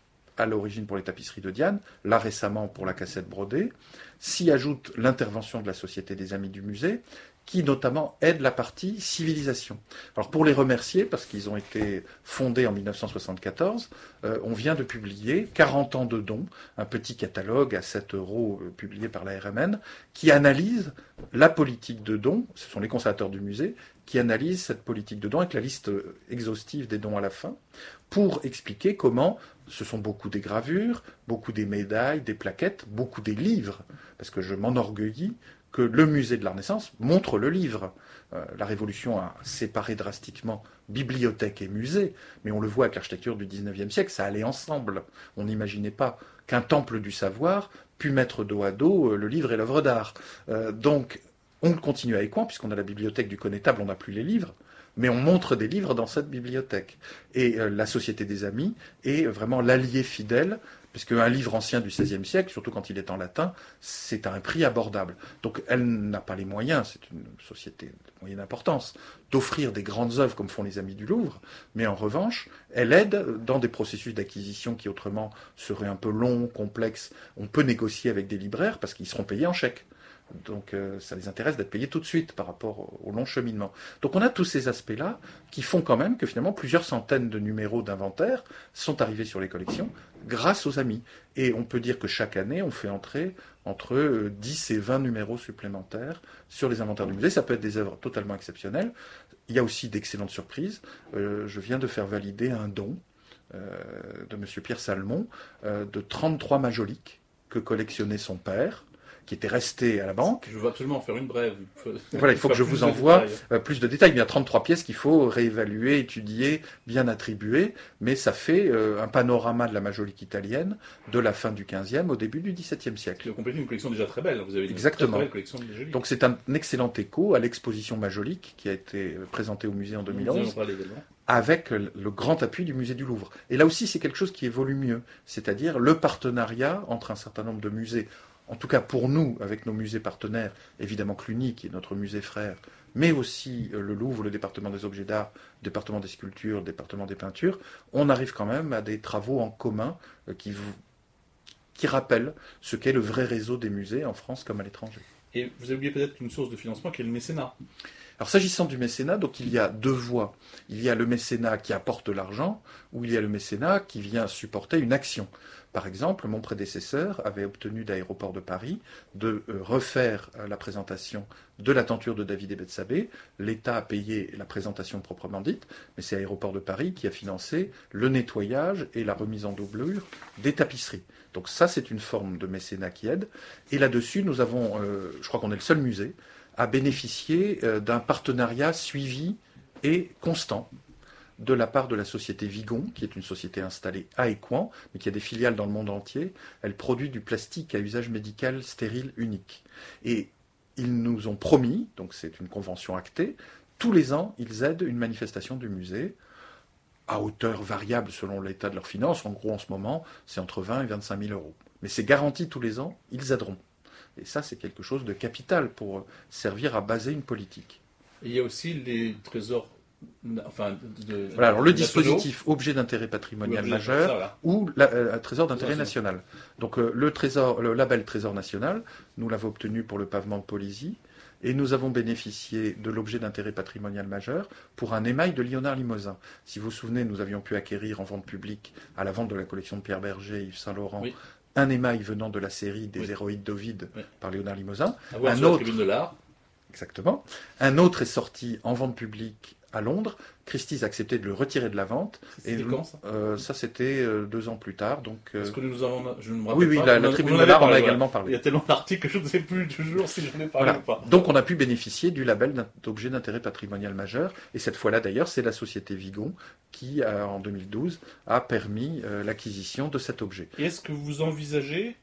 à l'origine pour les tapisseries de Diane, là récemment pour la cassette brodée, s'y ajoute l'intervention de la Société des Amis du Musée, qui notamment aide la partie civilisation. Alors pour les remercier, parce qu'ils ont été fondés en 1974, on vient de publier 40 ans de dons, un petit catalogue à 7 € publié par la RMN, qui analyse la politique de dons, ce sont les conservateurs du musée, qui analysent cette politique de dons avec la liste exhaustive des dons à la fin, pour expliquer comment ce sont beaucoup des gravures, beaucoup des médailles, des plaquettes, beaucoup des livres, parce que je m'enorgueillis que le musée de la Renaissance montre le livre. La Révolution a séparé drastiquement bibliothèque et musée, mais on le voit avec l'architecture du XIXe siècle, ça allait ensemble. On n'imaginait pas qu'un temple du savoir pût mettre dos à dos le livre et l'œuvre d'art. Donc, on continue à Écouen, puisqu'on a la bibliothèque du Connétable, on n'a plus les livres, mais on montre des livres dans cette bibliothèque. Et la Société des Amis est vraiment l'allié fidèle, puisque un livre ancien du XVIe siècle, surtout quand il est en latin, c'est à un prix abordable. Donc elle n'a pas les moyens, c'est une société de moyenne importance, d'offrir des grandes œuvres comme font les Amis du Louvre, mais en revanche, elle aide dans des processus d'acquisition qui autrement seraient un peu longs, complexes. On peut négocier avec des libraires parce qu'ils seront payés en chèque. Donc ça les intéresse d'être payés tout de suite par rapport au long cheminement. Donc on a tous ces aspects-là qui font quand même que finalement plusieurs centaines de numéros d'inventaire sont arrivés sur les collections grâce aux amis. Et on peut dire que chaque année, on fait entrer entre 10 et 20 numéros supplémentaires sur les inventaires du musée. Ça peut être des œuvres totalement exceptionnelles. Il y a aussi d'excellentes surprises. Je viens de faire valider un don de M. Pierre Salmon de 33 majoliques que collectionnait son père, qui était resté à la banque. Je veux absolument en faire une brève. Voilà, il faut que je vous envoie plus de détails. Il y a 33 pièces qu'il faut réévaluer, étudier, bien attribuer, mais ça fait un panorama de la majolique italienne de la fin du XVe au début du XVIIe siècle. Vous complétez une collection déjà très belle. Vous avez une Exactement. très belle collection de majoliques. Donc c'est un excellent écho à l'exposition majolique qui a été présentée au musée en 2011. Avec le grand appui du musée du Louvre. Et là aussi, c'est quelque chose qui évolue mieux, c'est-à-dire le partenariat entre un certain nombre de musées, en tout cas pour nous, avec nos musées partenaires, évidemment Cluny, qui est notre musée frère, mais aussi le Louvre, le département des objets d'art, le département des sculptures, le département des peintures, on arrive quand même à des travaux en commun qui rappellent ce qu'est le vrai réseau des musées en France comme à l'étranger. Et vous avez oublié peut-être une source de financement qui est le mécénat. Alors s'agissant du mécénat, donc il y a deux voies. Il y a le mécénat qui apporte de l'argent, ou il y a le mécénat qui vient supporter une action. Par exemple, mon prédécesseur avait obtenu d'Aéroports de Paris de refaire la présentation de la tenture de David et Bethsabée. L'État a payé la présentation proprement dite, mais c'est Aéroports de Paris qui a financé le nettoyage et la remise en doublure des tapisseries. Donc ça, c'est une forme de mécénat qui aide. Et là-dessus, nous avons, je crois qu'on est le seul musée, à bénéficier d'un partenariat suivi et constant de la part de la société Vigon, qui est une société installée à Écouen, mais qui a des filiales dans le monde entier. Elle produit du plastique à usage médical stérile unique. Et ils nous ont promis, donc c'est une convention actée, tous les ans, ils aident une manifestation du musée à hauteur variable selon l'état de leurs finances. En gros, en ce moment, c'est entre 20 et 25 000 euros. Mais c'est garanti tous les ans, ils aideront. Et ça, c'est quelque chose de capital pour servir à baser une politique. Et il y a aussi les trésors. Voilà, alors le dispositif objet d'intérêt patrimonial majeur ou trésor d'intérêt national. Donc le label Trésor national, nous l'avons obtenu pour le pavement de Polisy et nous avons bénéficié de l'objet d'intérêt patrimonial majeur pour un émail de Léonard Limousin. Si vous vous souvenez, nous avions pu acquérir en vente publique, à la vente de la collection de Pierre Berger et Yves Saint-Laurent, un émail venant de la série des héroïdes d'Ovide par Léonard Limousin. Un autre, Tribune de l'Art. Exactement. Un autre est sorti en vente publique à Londres. Christie's a accepté de le retirer de la vente. C'était quand ça ça, c'était 2 ans plus tard. Donc, Parce que nous avons, je ne me rappelle oui, pas. la Tribune de l'Art en a également parlé. Il y a tellement d'articles que je ne sais plus toujours si j'en ai parlé ou pas. Donc on a pu bénéficier du label d'objet d'intérêt patrimonial majeur. Et cette fois-là, d'ailleurs, c'est la société Vigon qui, en 2012, a permis l'acquisition de cet objet. Et est-ce que vous envisagez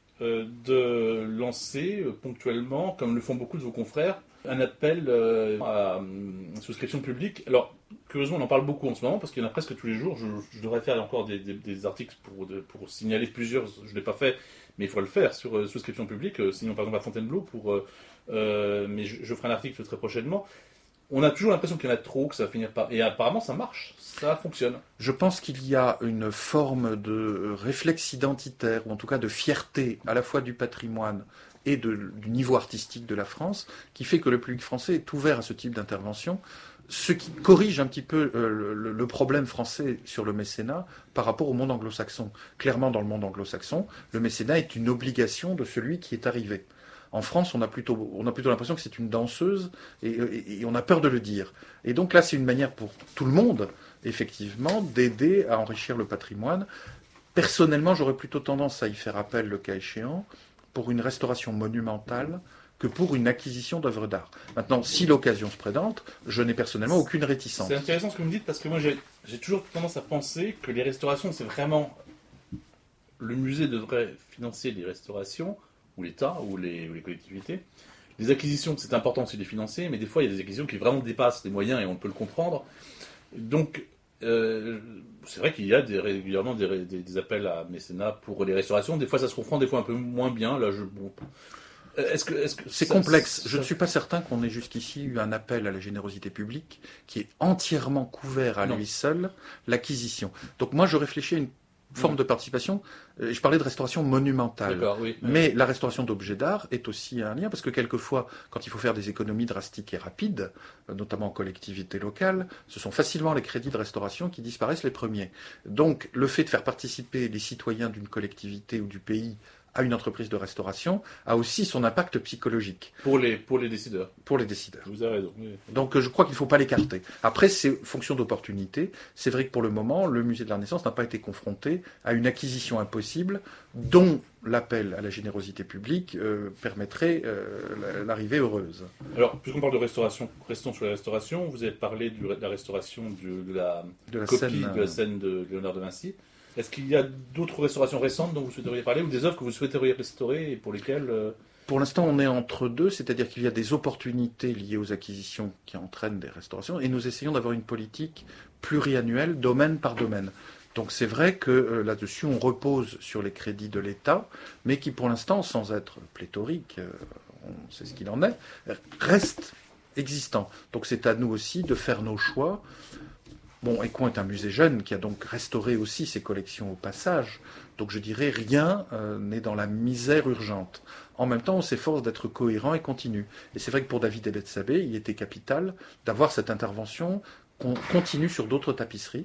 de lancer ponctuellement, comme le font beaucoup de vos confrères, un appel à souscription publique? Alors, curieusement, on en parle beaucoup en ce moment, parce qu'il y en a presque tous les jours. Je devrais faire encore des articles pour signaler plusieurs, je ne l'ai pas fait, mais il faut le faire, sur souscription publique. Sinon, par exemple, à Fontainebleau, mais je ferai un article très prochainement. On a toujours l'impression qu'il y en a trop, que ça va finir par... Et apparemment, ça marche, ça fonctionne. Je pense qu'il y a une forme de réflexe identitaire, ou en tout cas de fierté, à la fois du patrimoine et du niveau artistique de la France, qui fait que le public français est ouvert à ce type d'intervention, ce qui corrige un petit peu le problème français sur le mécénat par rapport au monde anglo-saxon. Clairement, dans le monde anglo-saxon, le mécénat est une obligation de celui qui est arrivé. En France, on a plutôt l'impression que c'est une danseuse et on a peur de le dire. Et donc là, c'est une manière pour tout le monde, effectivement, d'aider à enrichir le patrimoine. Personnellement, j'aurais plutôt tendance à y faire appel, le cas échéant, pour une restauration monumentale que pour une acquisition d'œuvres d'art. Maintenant, si l'occasion se présente, je n'ai personnellement aucune réticence. C'est intéressant ce que vous me dites, parce que moi, j'ai toujours tendance à penser que les restaurations, c'est vraiment... Le musée devrait financer les restaurations, ou l'État, ou les collectivités. Les acquisitions, c'est important aussi de les financer, mais des fois, il y a des acquisitions qui vraiment dépassent les moyens, et on peut le comprendre. Donc, c'est vrai qu'il y a régulièrement des appels à mécénat pour les restaurations. Des fois, ça se comprend, des fois un peu moins bien. Là, c'est complexe. Je ne suis pas certain qu'on ait jusqu'ici eu un appel à la générosité publique qui ait entièrement couvert à lui seul l'acquisition. Donc moi, je réfléchis à une forme de participation. Je parlais de restauration monumentale. Mais la restauration d'objets d'art est aussi un lien, parce que quelquefois, quand il faut faire des économies drastiques et rapides, notamment en collectivité locale, ce sont facilement les crédits de restauration qui disparaissent les premiers. Donc, le fait de faire participer les citoyens d'une collectivité ou du pays à une entreprise de restauration a aussi son impact psychologique. Pour les décideurs. Pour les décideurs. Vous avez raison. Oui. Donc je crois qu'il ne faut pas l'écarter. Après, c'est fonction d'opportunité. C'est vrai que pour le moment, le musée de la Renaissance n'a pas été confronté à une acquisition impossible dont l'appel à la générosité publique permettrait l'arrivée heureuse. Alors, puisqu'on parle de restauration, restons sur la restauration. Vous avez parlé de la restauration de la copie de la scène de Léonard de Vinci. Est-ce qu'il y a d'autres restaurations récentes dont vous souhaiteriez parler, ou des œuvres que vous souhaiteriez restaurer et pour lesquelles... Pour l'instant, on est entre deux, c'est-à-dire qu'il y a des opportunités liées aux acquisitions qui entraînent des restaurations, et nous essayons d'avoir une politique pluriannuelle, domaine par domaine. Donc c'est vrai que là-dessus, on repose sur les crédits de l'État, mais qui pour l'instant, sans être pléthorique, on sait ce qu'il en est, reste existant. Donc c'est à nous aussi de faire nos choix. Bon, Écouen est un musée jeune qui a donc restauré aussi ses collections au passage. Donc je dirais rien n'est dans la misère urgente. En même temps, on s'efforce d'être cohérent et continu. Et c'est vrai que pour David Ebetsabé, il était capital d'avoir cette intervention continue sur d'autres tapisseries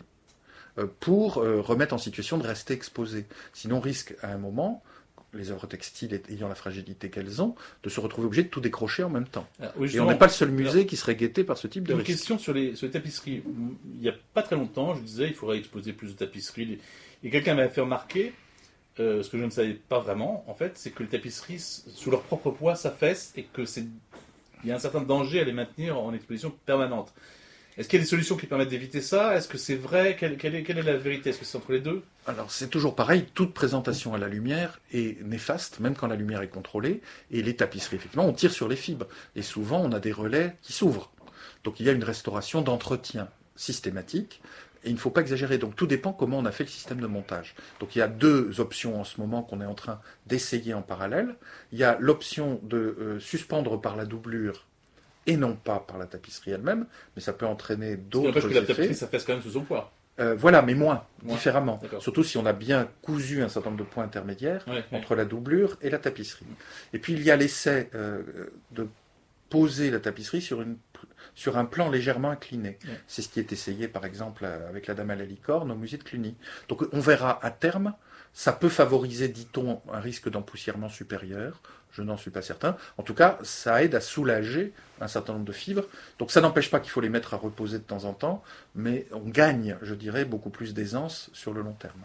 pour remettre en situation de rester exposé. Sinon, on risque à un moment, les œuvres textiles ayant la fragilité qu'elles ont, de se retrouver obligés de tout décrocher en même temps. Et on n'est pas le seul musée qui serait guetté par ce type de risque. Une question sur les tapisseries. Il n'y a pas très longtemps, je disais il faudrait exposer plus de tapisseries. Et quelqu'un m'avait fait remarquer, ce que je ne savais pas vraiment, en fait, c'est que les tapisseries, sous leur propre poids, s'affaissent et qu'il y a un certain danger à les maintenir en exposition permanente. Est-ce qu'il y a des solutions qui permettent d'éviter ça? Est-ce que c'est vrai? Quelle est la vérité? Est-ce que c'est entre les deux? Alors c'est toujours pareil, toute présentation à la lumière est néfaste, même quand la lumière est contrôlée, et les tapisseries, effectivement, on tire sur les fibres, et souvent on a des relais qui s'ouvrent. Donc il y a une restauration d'entretien systématique, Et il ne faut pas exagérer. Donc tout dépend comment on a fait le système de montage. Donc il y a 2 options en ce moment qu'on est en train d'essayer en parallèle. Il y a l'option de suspendre par la doublure et non pas par la tapisserie elle-même, mais ça peut entraîner d'autres effets. La tapisserie, ça pèse quand même sous son poids. Voilà, mais moins, différemment. D'accord. Surtout si on a bien cousu un certain nombre de points intermédiaires entre la doublure et la tapisserie. Et puis il y a l'essai de poser la tapisserie sur un plan légèrement incliné. C'est ce qui est essayé par exemple avec la Dame à la licorne au musée de Cluny. Donc on verra à terme, ça peut favoriser, dit-on, un risque d'empoussièrement supérieur. Je n'en suis pas certain. En tout cas, ça aide à soulager un certain nombre de fibres. Donc ça n'empêche pas qu'il faut les mettre à reposer de temps en temps, mais on gagne, je dirais, beaucoup plus d'aisance sur le long terme.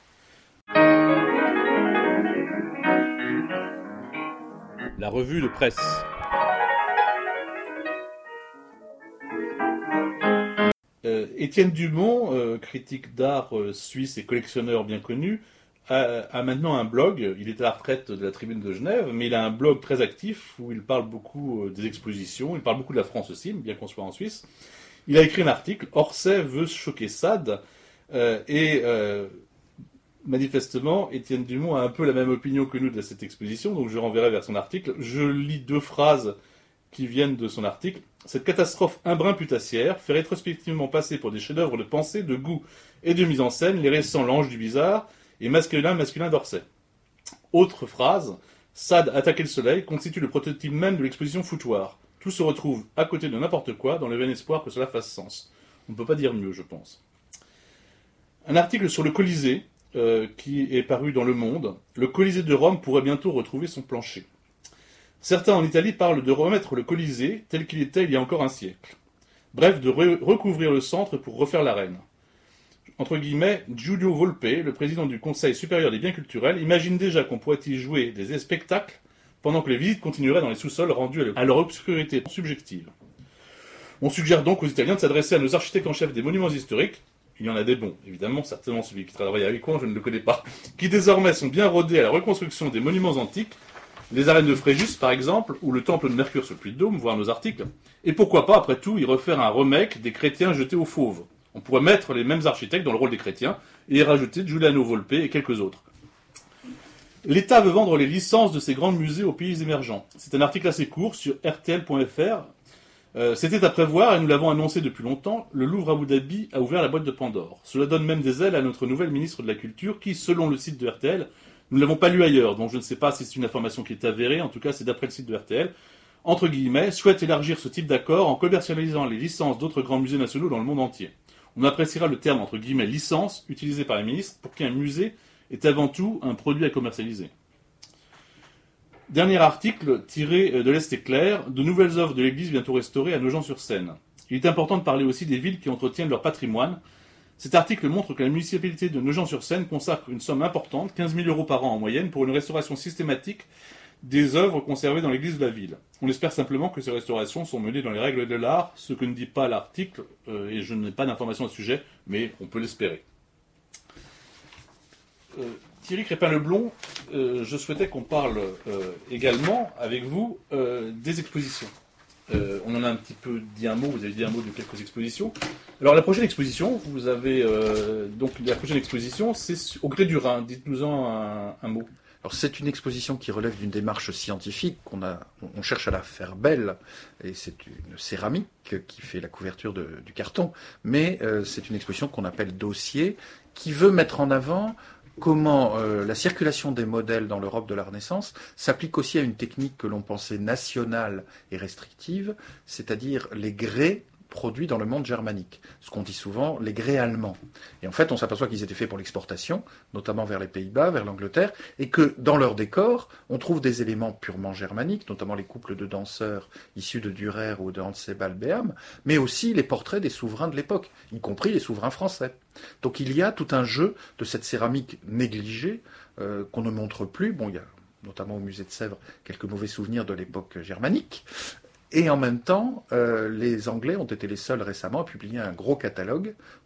La revue de presse. Étienne Dumont, critique d'art suisse et collectionneur bien connu, a maintenant un blog. Il est à la retraite de la Tribune de Genève, mais il a un blog très actif où il parle beaucoup des expositions, il parle beaucoup de la France aussi, bien qu'on soit en Suisse. Il a écrit un article, Orsay veut choquer Sade, et manifestement, Étienne Dumont a un peu la même opinion que nous de cette exposition, donc je renverrai vers son article. Je lis 2 phrases qui viennent de son article. Cette catastrophe imbrun-putassière fait rétrospectivement passer pour des chefs-d'œuvre de pensée, de goût et de mise en scène les récents L'Ange du Bizarre et Masculin d'Orsay. Autre phrase, Sade attaquer le soleil constitue le prototype même de l'exposition foutoir. Tout se retrouve à côté de n'importe quoi dans le vain espoir que cela fasse sens. On ne peut pas dire mieux, je pense. Un article sur le Colisée, qui est paru dans Le Monde. Le Colisée de Rome pourrait bientôt retrouver son plancher. Certains en Italie parlent de remettre le Colisée tel qu'il était il y a encore un siècle. Bref, de recouvrir le centre pour refaire l'arène. Entre guillemets, Giulio Volpe, le président du Conseil supérieur des biens culturels, imagine déjà qu'on pourrait y jouer des spectacles pendant que les visites continueraient dans les sous-sols rendus à leur obscurité subjective. On suggère donc aux Italiens de s'adresser à nos architectes en chef des monuments historiques, il y en a des bons, évidemment, certainement celui qui travaille avec moi, je ne le connais pas, qui désormais sont bien rodés à la reconstruction des monuments antiques, les arènes de Fréjus par exemple, ou le temple de Mercure sur le Puy-de-Dôme, voir nos articles, et pourquoi pas, après tout, y refaire un remake des chrétiens jetés aux fauves. On pourrait mettre les mêmes architectes dans le rôle des chrétiens, et y rajouter Giuliano Volpe et quelques autres. L'État veut vendre les licences de ces grands musées aux pays émergents. C'est un article assez court sur rtl.fr. C'était à prévoir, et nous l'avons annoncé depuis longtemps, le Louvre Abu Dhabi a ouvert la boîte de Pandore. Cela donne même des ailes à notre nouvelle ministre de la Culture, qui, selon le site de RTL, nous ne l'avons pas lu ailleurs, donc je ne sais pas si c'est une information qui est avérée, en tout cas c'est d'après le site de RTL, entre guillemets, souhaite élargir ce type d'accord en commercialisant les licences d'autres grands musées nationaux dans le monde entier. On appréciera le terme, entre guillemets, licence, utilisé par les ministres, pour qu'un musée est avant tout un produit à commercialiser. Dernier article tiré de l'Est éclair, de nouvelles œuvres de l'église bientôt restaurées à Nogent-sur-Seine. Il est important de parler aussi des villes qui entretiennent leur patrimoine. Cet article montre que la municipalité de Nogent-sur-Seine consacre une somme importante, 15 000 € par an en moyenne, pour une restauration systématique des œuvres conservées dans l'église de la ville. On espère simplement que ces restaurations sont menées dans les règles de l'art, ce que ne dit pas l'article, et je n'ai pas d'informations à ce sujet, mais on peut l'espérer. Thierry Crépin-Leblond, je souhaitais qu'on parle également avec vous des expositions. On en a un petit peu dit un mot, vous avez dit un mot de quelques expositions. Alors la prochaine exposition, vous avez donc la prochaine exposition, c'est au Gré du Rhin. Dites-nous-en un mot. Alors c'est une exposition qui relève d'une démarche scientifique on cherche à la faire belle, et c'est une céramique qui fait la couverture du carton, mais c'est une exposition qu'on appelle dossier, qui veut mettre en avant comment la circulation des modèles dans l'Europe de la Renaissance s'applique aussi à une technique que l'on pensait nationale et restrictive, c'est-à-dire les grès produits dans le monde germanique, ce qu'on dit souvent les grès allemands. Et en fait, on s'aperçoit qu'ils étaient faits pour l'exportation, notamment vers les Pays-Bas, vers l'Angleterre, et que dans leur décor, on trouve des éléments purement germaniques, notamment les couples de danseurs issus de Dürer ou de Hansebal Beham, mais aussi les portraits des souverains de l'époque, y compris les souverains français. Donc il y a tout un jeu de cette céramique négligée qu'on ne montre plus. Bon, il y a notamment au musée de Sèvres quelques mauvais souvenirs de l'époque germanique. Et en même temps, les Anglais ont été les seuls récemment à publier un gros catalogue,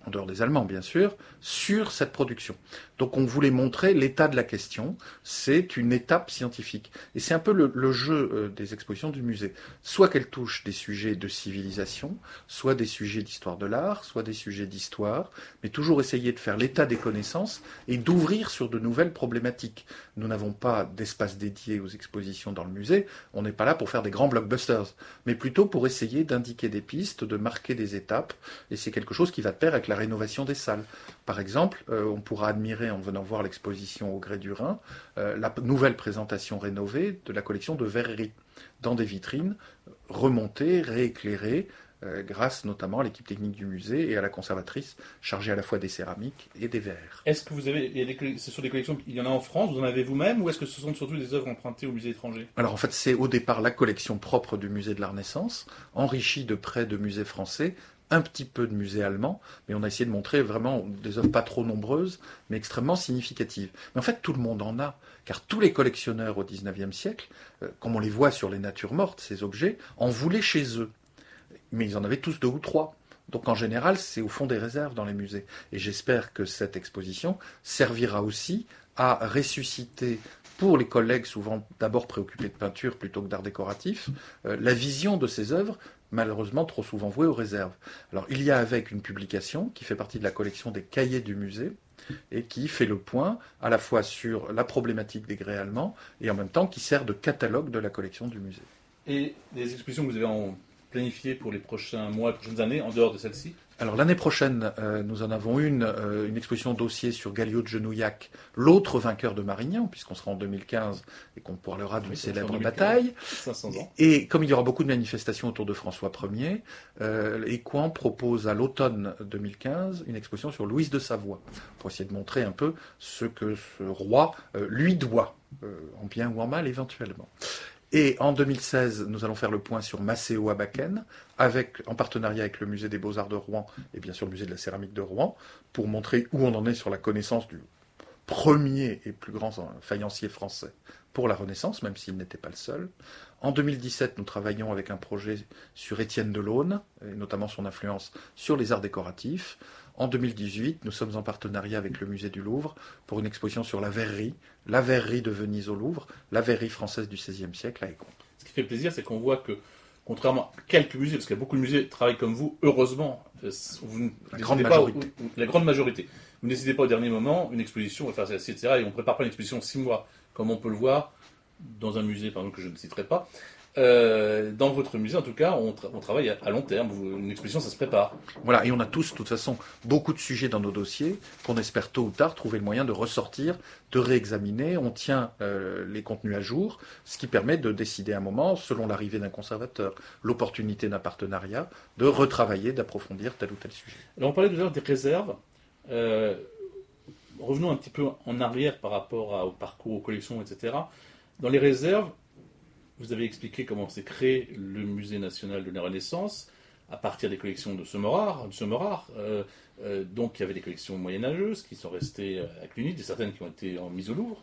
en dehors des Allemands bien sûr, sur cette production. Donc on voulait montrer l'état de la question, c'est une étape scientifique. Et c'est un peu le jeu des expositions du musée. Soit qu'elles touchent des sujets de civilisation, soit des sujets d'histoire de l'art, soit des sujets d'histoire, mais toujours essayer de faire l'état des connaissances et d'ouvrir sur de nouvelles problématiques. Nous n'avons pas d'espace dédié aux expositions dans le musée, on n'est pas là pour faire des grands blockbusters, mais plutôt pour essayer d'indiquer des pistes, de marquer des étapes, et c'est quelque chose qui va de pair avec la rénovation des salles. Par exemple, on pourra admirer, en venant voir l'exposition au Grès du Rhin, la nouvelle présentation rénovée de la collection de verreries, dans des vitrines remontées, rééclairées, grâce notamment à l'équipe technique du musée et à la conservatrice chargée à la fois des céramiques et des verres. Est-ce que vous avez, ce sont des collections, il y en a en France, vous en avez vous-même, ou est-ce que ce sont surtout des œuvres empruntées au musée étranger? Alors en fait, c'est au départ la collection propre du musée de la Renaissance, enrichie de près de musées français, un petit peu de musées allemands, mais on a essayé de montrer vraiment des œuvres pas trop nombreuses, mais extrêmement significatives. Mais en fait, tout le monde en a, car tous les collectionneurs au XIXe siècle, comme on les voit sur les natures mortes, ces objets, en voulaient chez eux. Mais ils en avaient tous 2 ou 3. Donc en général, c'est au fond des réserves dans les musées. Et j'espère que cette exposition servira aussi à ressusciter, pour les collègues souvent d'abord préoccupés de peinture plutôt que d'art décoratif, la vision de ces œuvres, malheureusement trop souvent vouées aux réserves. Alors il y a avec une publication qui fait partie de la collection des cahiers du musée, et qui fait le point à la fois sur la problématique des grès allemands, et en même temps qui sert de catalogue de la collection du musée. Et les expositions que vous avez planifiées pour les prochains mois, les prochaines années, en dehors de celle-ci? Alors l'année prochaine, nous en avons une exposition dossier sur Gallio de Genouillac, l'autre vainqueur de Marignan, puisqu'on sera en 2015 et qu'on parlera d'une célèbre bataille. 500 ans. Et comme il y aura beaucoup de manifestations autour de François Ier, Écouen propose à l'automne 2015 une exposition sur Louise de Savoie, pour essayer de montrer un peu ce que ce roi lui doit, en bien ou en mal éventuellement. Et en 2016, nous allons faire le point sur Maceo Abaken, en partenariat avec le musée des Beaux-Arts de Rouen et bien sûr le musée de la céramique de Rouen, pour montrer où on en est sur la connaissance du premier et plus grand faïencier français pour la Renaissance, même s'il n'était pas le seul. En 2017, nous travaillons avec un projet sur Étienne Delaune, et notamment son influence sur les arts décoratifs. En 2018, nous sommes en partenariat avec le musée du Louvre pour une exposition sur la verrerie de Venise au Louvre, la verrerie française du XVIe siècle à Écouen. Ce qui fait plaisir, c'est qu'on voit que, contrairement à quelques musées, parce qu'il y a beaucoup de musées qui travaillent comme vous, heureusement, la grande majorité. La grande majorité. Vous ne décidez pas au dernier moment, une exposition, on va faire celle-ci, etc. Et on ne prépare pas une exposition 6 mois, comme on peut le voir dans un musée, par exemple, que je ne citerai pas. Dans votre musée, en tout cas, on travaille à long terme. Une exposition, ça se prépare. Voilà, et on a tous, de toute façon, beaucoup de sujets dans nos dossiers qu'on espère tôt ou tard trouver le moyen de ressortir, de réexaminer. On tient les contenus à jour, ce qui permet de décider à un moment, selon l'arrivée d'un conservateur, l'opportunité d'un partenariat, de retravailler, d'approfondir tel ou tel sujet. Alors, on parlait tout à l'heure des réserves. Revenons un petit peu en arrière par rapport au parcours, aux collections, etc. Dans les réserves, vous avez expliqué comment s'est créé le Musée national de la Renaissance à partir des collections de Semerard. Donc il y avait des collections moyenâgeuses qui sont restées à Cluny, certaines qui ont été mises au Louvre,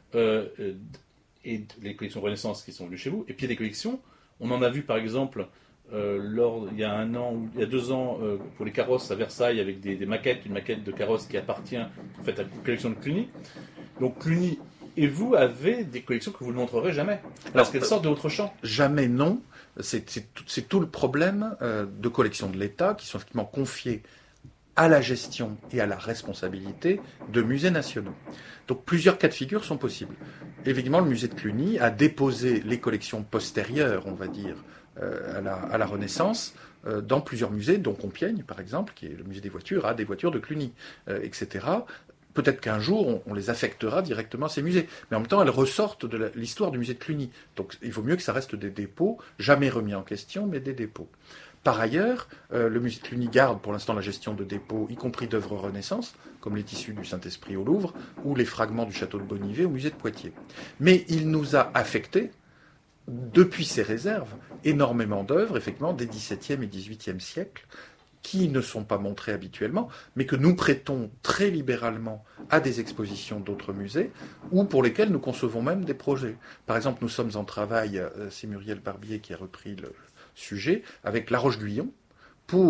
et les collections Renaissance qui sont venues chez vous. Et puis il y a des collections, on en a vu par exemple il y a 2 ans pour les carrosses à Versailles avec des maquettes, une maquette de carrosse qui appartient en fait à la collection de Cluny. Donc Cluny et vous avez des collections que vous ne montrerez jamais, parce qu'elles sortent de votre champ. Jamais, non. C'est tout le problème de collections de l'État qui sont effectivement confiées à la gestion et à la responsabilité de musées nationaux. Donc plusieurs cas de figure sont possibles. Évidemment, le musée de Cluny a déposé les collections postérieures, on va dire, à la Renaissance, dans plusieurs musées, dont Compiègne, par exemple, qui est le musée des voitures, a des voitures de Cluny, etc. Peut-être qu'un jour, on les affectera directement à ces musées. Mais en même temps, elles ressortent de l'histoire du musée de Cluny. Donc il vaut mieux que ça reste des dépôts, jamais remis en question, mais des dépôts. Par ailleurs, le musée de Cluny garde pour l'instant la gestion de dépôts, y compris d'œuvres Renaissance, comme les tissus du Saint-Esprit au Louvre, ou les fragments du château de Bonnivet au musée de Poitiers. Mais il nous a affecté, depuis ses réserves, énormément d'œuvres, effectivement, des XVIIe et XVIIIe siècles, qui ne sont pas montrés habituellement, mais que nous prêtons très libéralement à des expositions d'autres musées, ou pour lesquels nous concevons même des projets. Par exemple, nous sommes en travail, c'est Muriel Barbier qui a repris le sujet, avec La Roche-Guyon, pour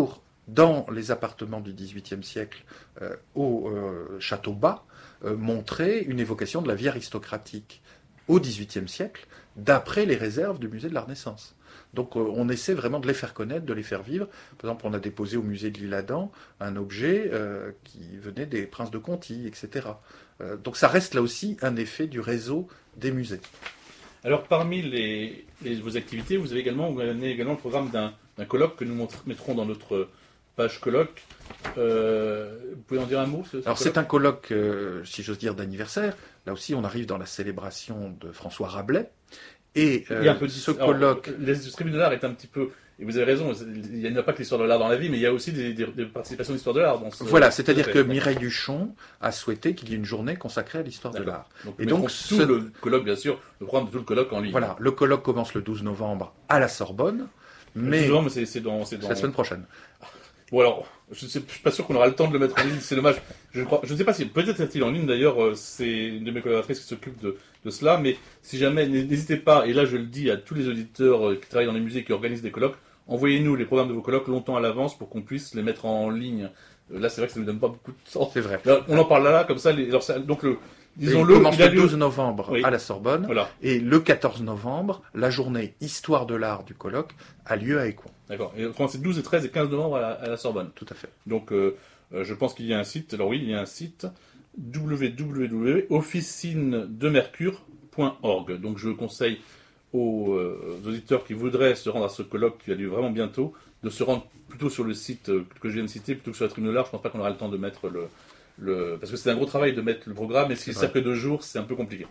dans les appartements du XVIIIe siècle au château bas, montrer une évocation de la vie aristocratique au XVIIIe siècle, d'après les réserves du musée de la Renaissance. Donc on essaie vraiment de les faire connaître, de les faire vivre. Par exemple, on a déposé au musée de l'Isle-Adam un objet qui venait des princes de Conti, etc. Donc ça reste là aussi un effet du réseau des musées. Alors parmi vos activités, vous avez également le programme d'un colloque que nous mettrons dans notre page colloque. Vous pouvez en dire un mot Alors c'est un colloque, si j'ose dire, d'anniversaire. Là aussi, on arrive dans la célébration de François Rabelais. Et il y a un peu ce colloque... Les Tribune de l'Art est un petit peu... Et vous avez raison, il n'y a pas que l'histoire de l'art dans la vie, mais il y a aussi des participations d'histoire de l'art. Voilà, c'est-à-dire que Mireille Duchon a souhaité qu'il y ait une journée consacrée à l'histoire de l'art. Et donc tout le colloque, bien sûr, le programme de tout le colloque en ligne. Voilà, le colloque commence le 12 novembre à la Sorbonne, mais... Le 12 novembre, c'est la semaine prochaine. Bon alors, je ne suis pas sûr qu'on aura le temps de le mettre en ligne, c'est dommage. Je ne sais pas si, peut-être est-il en ligne d'ailleurs, c'est une de mes collaboratrices qui s'occupe de cela, mais si jamais, n'hésitez pas, et là je le dis à tous les auditeurs qui travaillent dans les musées, qui organisent des colloques, envoyez-nous les programmes de vos colloques longtemps à l'avance pour qu'on puisse les mettre en ligne. Là c'est vrai que ça ne nous donne pas beaucoup de temps. C'est vrai. Là, on en parle là, comme ça, donc disons-le, il commence le 12 novembre à la Sorbonne, voilà. Et le 14 novembre, la journée Histoire de l'art du colloque a lieu à Écouen. D'accord, et c'est 12 et 13 et 15 novembre à la Sorbonne. Tout à fait. Donc je pense qu'il y a un site, alors oui, il y a un site www.officinedemercure.org. Donc je conseille aux auditeurs qui voudraient se rendre à ce colloque qui a lieu vraiment bientôt, de se rendre plutôt sur le site que je viens de citer, plutôt que sur la Tribune de l'Art. Je ne pense pas qu'on aura le temps de mettre parce que c'est un gros travail de mettre le programme, et s'il ne sert que 2 jours, c'est un peu compliqué.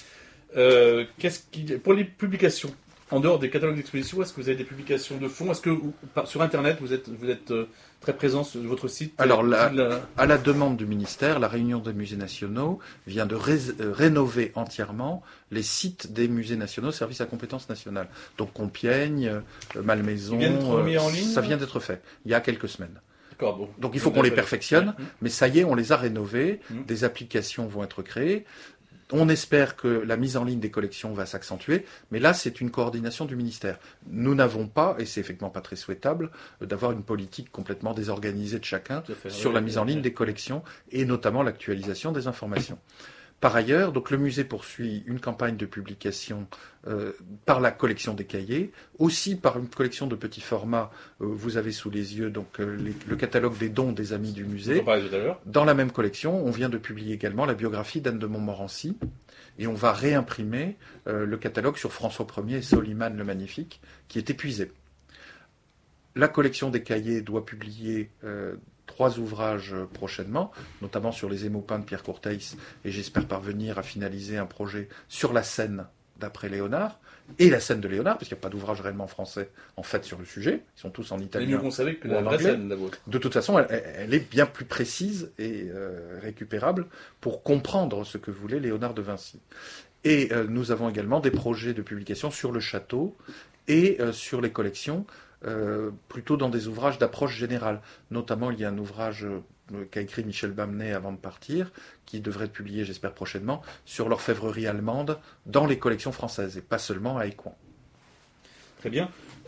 Pour les publications, en dehors des catalogues d'exposition, est-ce que vous avez des publications de fond ? Est-ce que sur Internet, vous êtes très présent sur votre site ? Alors, à la demande du ministère, la Réunion des musées nationaux vient de rénover entièrement les sites des musées nationaux, services à compétence nationale. Donc Compiègne, Malmaison, ça vient d'être fait il y a quelques semaines. Bon. Donc il faut qu'on les perfectionne, mais ça y est, on les a rénovés, des applications vont être créées. On espère que la mise en ligne des collections va s'accentuer, mais là, c'est une coordination du ministère. Nous n'avons pas, et c'est effectivement pas très souhaitable, d'avoir une politique complètement désorganisée de chacun sur la mise en ligne des collections, et notamment l'actualisation des informations. Par ailleurs, donc le musée poursuit une campagne de publication par la collection des cahiers, aussi par une collection de petits formats. Vous avez sous les yeux donc le catalogue des dons des amis du musée. Dans la même collection, on vient de publier également la biographie d'Anne de Montmorency, et on va réimprimer le catalogue sur François Ier et Soliman le Magnifique, qui est épuisé. La collection des cahiers doit publier 3 ouvrages prochainement, notamment sur les émaux peints de Pierre Courteis, et j'espère parvenir à finaliser un projet sur la scène d'après Léonard, et la scène de Léonard, parce qu'il n'y a pas d'ouvrage réellement français en fait sur le sujet, ils sont tous en italien. Mais mieux qu'on savait que la vraie scène, la vôtre. De toute façon, elle est bien plus précise et récupérable pour comprendre ce que voulait Léonard de Vinci. Et nous avons également des projets de publication sur le château et sur les collections, plutôt dans des ouvrages d'approche générale. Notamment, il y a un ouvrage qu'a écrit Michel Bamnet avant de partir, qui devrait être publié, j'espère, prochainement, sur l'orfèvrerie allemande dans les collections françaises, et pas seulement à Écouen. Très bien.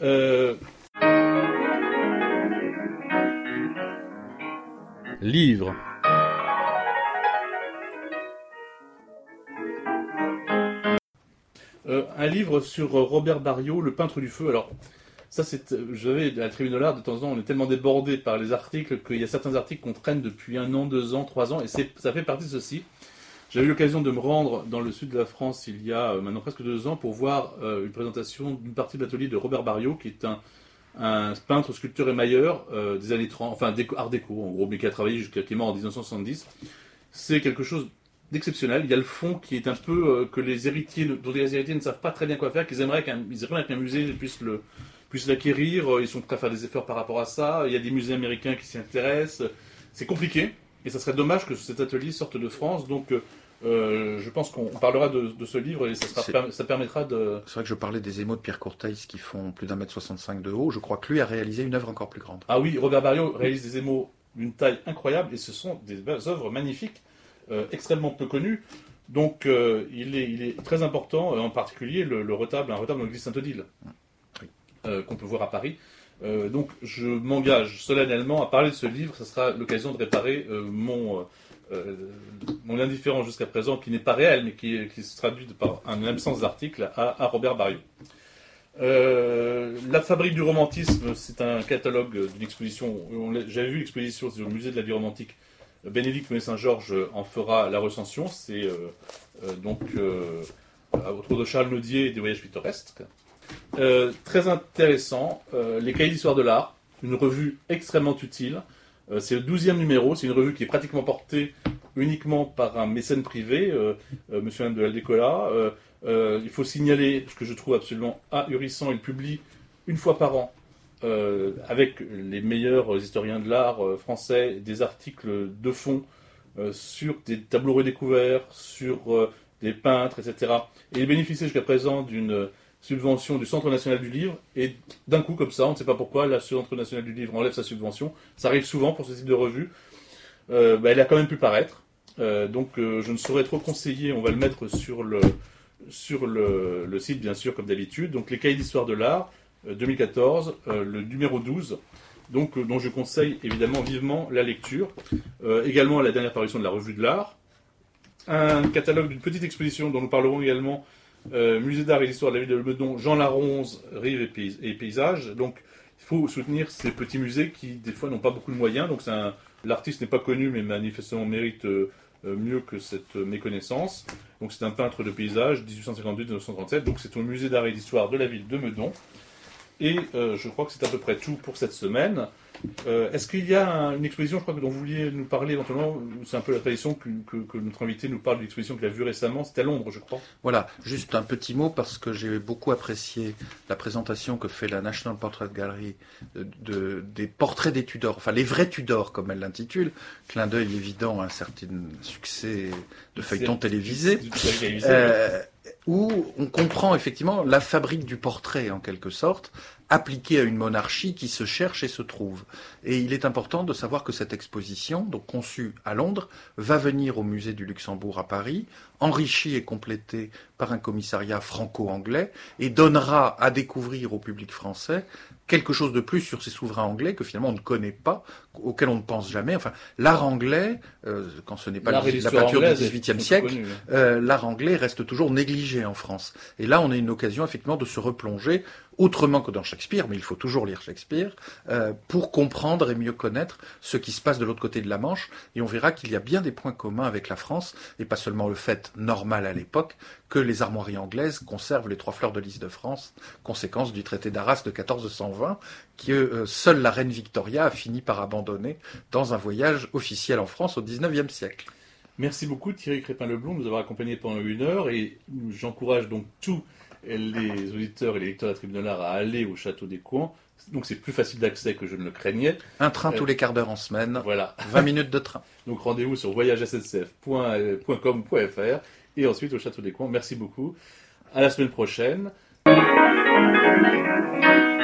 Livre. Un livre sur Robert Barriot, Le peintre du feu. Alors, ça, à la Tribune de l'Art, de temps en temps, on est tellement débordé par les articles qu'il y a certains articles qu'on traîne depuis 1 an, 2 ans, 3 ans, et ça fait partie de ceci. J'avais eu l'occasion de me rendre dans le sud de la France il y a maintenant presque 2 ans pour voir une présentation d'une partie de l'atelier de Robert Barriot, qui est un peintre, sculpteur émailleur des années 30, enfin art déco en gros, mais qui a travaillé jusqu'à qui est mort en 1970. C'est quelque chose d'exceptionnel. Il y a le fond qui est un peu que les héritiers, dont les héritiers ne savent pas très bien quoi faire, qu'ils aimeraient qu'un musée puisse l'acquérir. Ils sont prêts à faire des efforts par rapport à ça. Il y a des musées américains qui s'y intéressent. C'est compliqué, et ça serait dommage que cet atelier sorte de France. Donc je pense qu'on parlera de ce livre, et ça permettra de... C'est vrai que je parlais des émaux de Pierre Courteis qui font plus d'1,65 m de haut. Je crois que lui a réalisé une œuvre encore plus grande. Ah oui, Robert Barriot réalise des émaux d'une taille incroyable, et ce sont des œuvres magnifiques, extrêmement peu connues. Donc il est très important, en particulier un retable de l'église Sainte-Odile, qu'on peut voir à Paris. Donc je m'engage solennellement à parler de ce livre. Ça sera l'occasion de réparer mon indifférence jusqu'à présent, qui n'est pas réel, mais qui se traduit par une absence d'article à Robert Barriot. La fabrique du romantisme, c'est un catalogue d'une exposition. J'avais vu l'exposition sur le musée de la vie romantique. Bénédicte Monet-Saint-Georges en fera la recension. C'est autour de Charles Nodier et des voyages pittoresques. Très intéressant. Les cahiers d'histoire de l'art, une revue extrêmement utile. C'est le 12e numéro. C'est une revue qui est pratiquement portée uniquement par un mécène privé, Monsieur de Aldecola. Il faut signaler ce que je trouve absolument ahurissant. Il publie une fois par an, avec les meilleurs historiens de l'art français, des articles de fond sur des tableaux redécouverts, sur des peintres, etc. Et il bénéficie jusqu'à présent d'une subvention du Centre national du livre, et d'un coup, comme ça, on ne sait pas pourquoi, le Centre national du livre enlève sa subvention. Ça arrive souvent pour ce type de revue. Elle a quand même pu paraître. Donc je ne saurais trop conseiller, on va le mettre sur le site, bien sûr, comme d'habitude. Donc les cahiers d'histoire de l'art, 2014, le numéro 12, donc, dont je conseille évidemment vivement la lecture. Également la dernière parution de la Revue de l'Art. Un catalogue d'une petite exposition dont nous parlerons également, Musée d'art et d'histoire de la ville de Meudon, Jean Laronze, Rives et paysages. Donc il faut soutenir ces petits musées qui des fois n'ont pas beaucoup de moyens. Donc l'artiste n'est pas connu, mais manifestement mérite mieux que cette méconnaissance. Donc c'est un peintre de paysage, 1852-1937. Donc c'est au musée d'art et d'histoire de la ville de Meudon. Et je crois que c'est à peu près tout pour cette semaine. Est-ce qu'il y a une exposition, je crois, dont vous vouliez nous parler éventuellement? C'est un peu la tradition que notre invité nous parle d'une exposition qu'il a vue récemment. C'était à Londres, je crois. Voilà, juste un petit mot, parce que j'ai beaucoup apprécié la présentation que fait la National Portrait Gallery des portraits des Tudors, enfin les vrais Tudors, comme elle l'intitule. Clin d'œil évident à un certain succès de feuilleton télévisé. Où on comprend effectivement la fabrique du portrait, en quelque sorte, appliquée à une monarchie qui se cherche et se trouve. Et il est important de savoir que cette exposition, donc conçue à Londres, va venir au musée du Luxembourg à Paris, enrichie et complétée par un commissariat franco-anglais, et donnera à découvrir au public français quelque chose de plus sur ces souverains anglais que finalement on ne connaît pas, auquel on ne pense jamais. Enfin, l'art anglais, quand ce n'est pas la peinture du XVIIIe siècle, l'art anglais reste toujours négligé en France. Et là, on a une occasion effectivement de se replonger, autrement que dans Shakespeare, mais il faut toujours lire Shakespeare, pour comprendre et mieux connaître ce qui se passe de l'autre côté de la Manche. Et on verra qu'il y a bien des points communs avec la France, et pas seulement le fait normal à l'époque que les armoiries anglaises conservent les 3 fleurs de lys de France, conséquence du traité d'Arras de 1420, que seule la reine Victoria a fini par abandonner dans un voyage officiel en France au XIXe siècle. Merci beaucoup Thierry Crépin-Leblond de nous avoir accompagnés pendant 1 heure, et j'encourage donc tous les auditeurs et les lecteurs de la Tribune de l'Art à aller au Château des Coins. Donc c'est plus facile d'accès que je ne le craignais. Un train tous les quarts d'heure en semaine, voilà. 20 minutes de train. Donc rendez-vous sur voyagesncf.com.fr et ensuite au Château des Coins. Merci beaucoup. À la semaine prochaine.